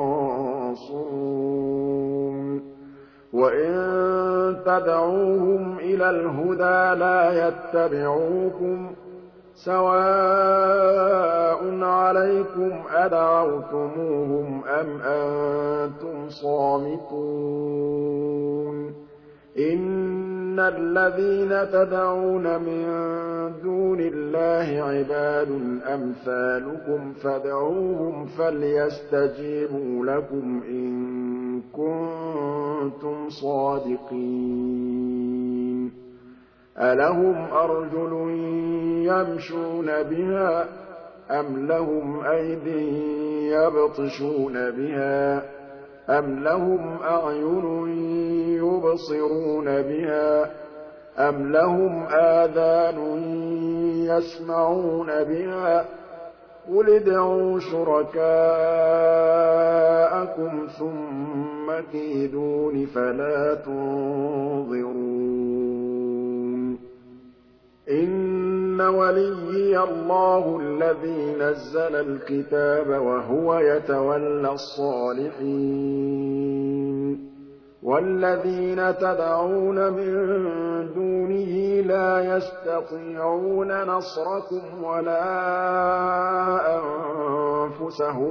يَنصُرُونَ وَإِن تَدْعُوهُمْ إِلَى الْهُدَىٰ لَا يَتَّبِعُوكُمْ ۚ سَوَاءٌ عَلَيْكُمْ أَدَعَوْتُمُوهُمْ أَمْ أَنتُمْ صَامِتُونَ إِنَّ الَّذِينَ تَدْعُونَ مِن دُونِ اللَّهِ عِبَادٌ أَمْثَالُكُمْ فَادْعُوهُمْ فَلْيَسْتَجِيبُوا لَكُمْ إِن كُنتُمْ صَادِقِينَ أَلَهُمْ أَرْجُلٌ يَمْشُونَ بِهَا أَمْ لَهُمْ أَيْدٍ يَبْطِشُونَ بِهَا أَمْ لَهُمْ أَعْيُنٌ يُبْصِرُونَ بِهَا أَمْ لَهُمْ آذَانٌ يَسْمَعُونَ بِهَا قُلِ ادْعُوا شُرَكَاءَكُمْ ثُمَّ كِيدُونِ فَلَا تُنظِرُونِ إِنَّ وَلِيِّيَ اللَّهُ الَّذِي نَزَّلَ الْكِتَابَ وَهُوَ يَتَوَلَّى الصَّالِحِينَ وَالَّذِينَ تَدْعُونَ مِن دُونِهِ لَا يَسْتَطِيعُونَ نَصْرَكُمْ وَلَا أَنفُسَهُمْ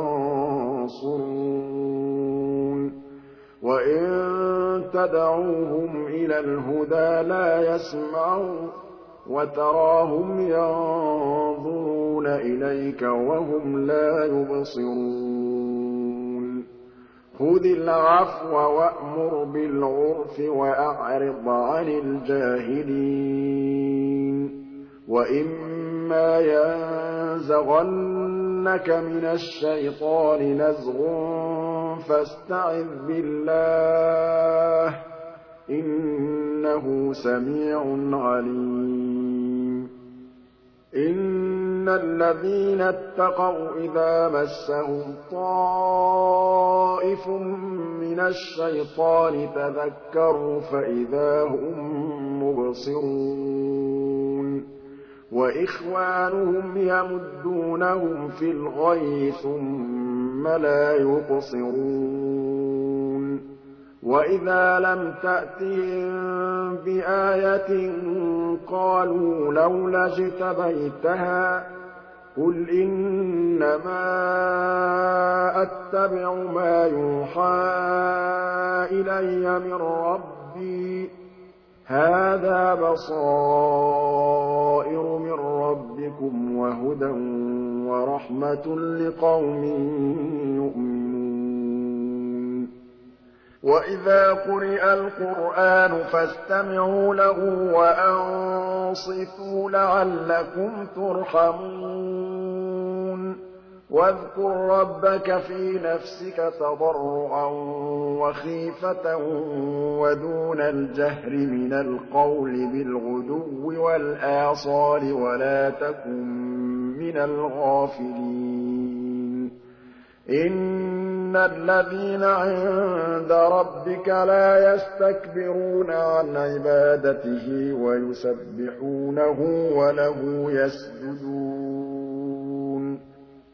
يَنصُرُونَ وَإِن تَدْعُوهُمْ إِلَى الْهُدَىٰ لَا يَسْمَعُوا وَتَرَاهُمْ يَنظُرُونَ إِلَيْكَ وَهُمْ لَا يُبْصِرُونَ خُذِ الْعَفْوَ وَأْمُرْ بِالْعُرْفِ وَأَعْرِضْ عَنِ الْجَاهِلِينَ وَإِمَّا يَنزَغَنَّكَ مِنَ الشَّيْطَانِ نَزْغٌ فَاسْتَعِذْ بِاللَّهِ ۖ إِنَّهُ سَمِيعٌ عَلِيمٌ إِنَّ الَّذِينَ اتَّقَوْا إِذَا مَسَّهُمْ طَائِفٌ مِّنَ الشَّيْطَانِ تَذَكَّرُوا فَإِذَا هُم مُّبْصِرُونَ وَإِخْوَانُهُمْ يَمُدُّونَهُمْ فِي الْغَيِّ ثُمَّ لَا يُقْصِرُونَ وَإِذَا لَمْ تَأْتِهِم بِآيَةٍ قَالُوا لَوْلَا اجْتَبَيْتَهَا ۚ قُلْ إِنَّمَا أَتَّبِعُ مَا يُوحَىٰ إِلَيَّ مِن رَّبِّي ۚ هَٰذَا بَصَائِرُ مِن رَّبِّكُمْ وَهُدًى وَرَحْمَةٌ لِّقَوْمٍ يُؤْمِنُونَ وَإِذَا قُرِئَ الْقُرْآنُ فَاسْتَمِعُوا لَهُ وَأَنصِتُوا لَعَلَّكُمْ تُرْحَمُونَ وَاذْكُر رَّبَّكَ فِي نَفْسِكَ تَضَرُّعًا وَخِيفَةً وَدُونَ الْجَهْرِ مِنَ الْقَوْلِ بِالْغُدُوِّ وَالْآصَالِ وَلَا تَكُن مِّنَ الْغَافِلِينَ إِنَّ الَّذِينَ عِندَ رَبِّكَ لَا يَسْتَكْبِرُونَ عَنْ عِبَادَتِهِ وَيُسَبِّحُونَهُ وَلَهُ يَسْجُدُونَ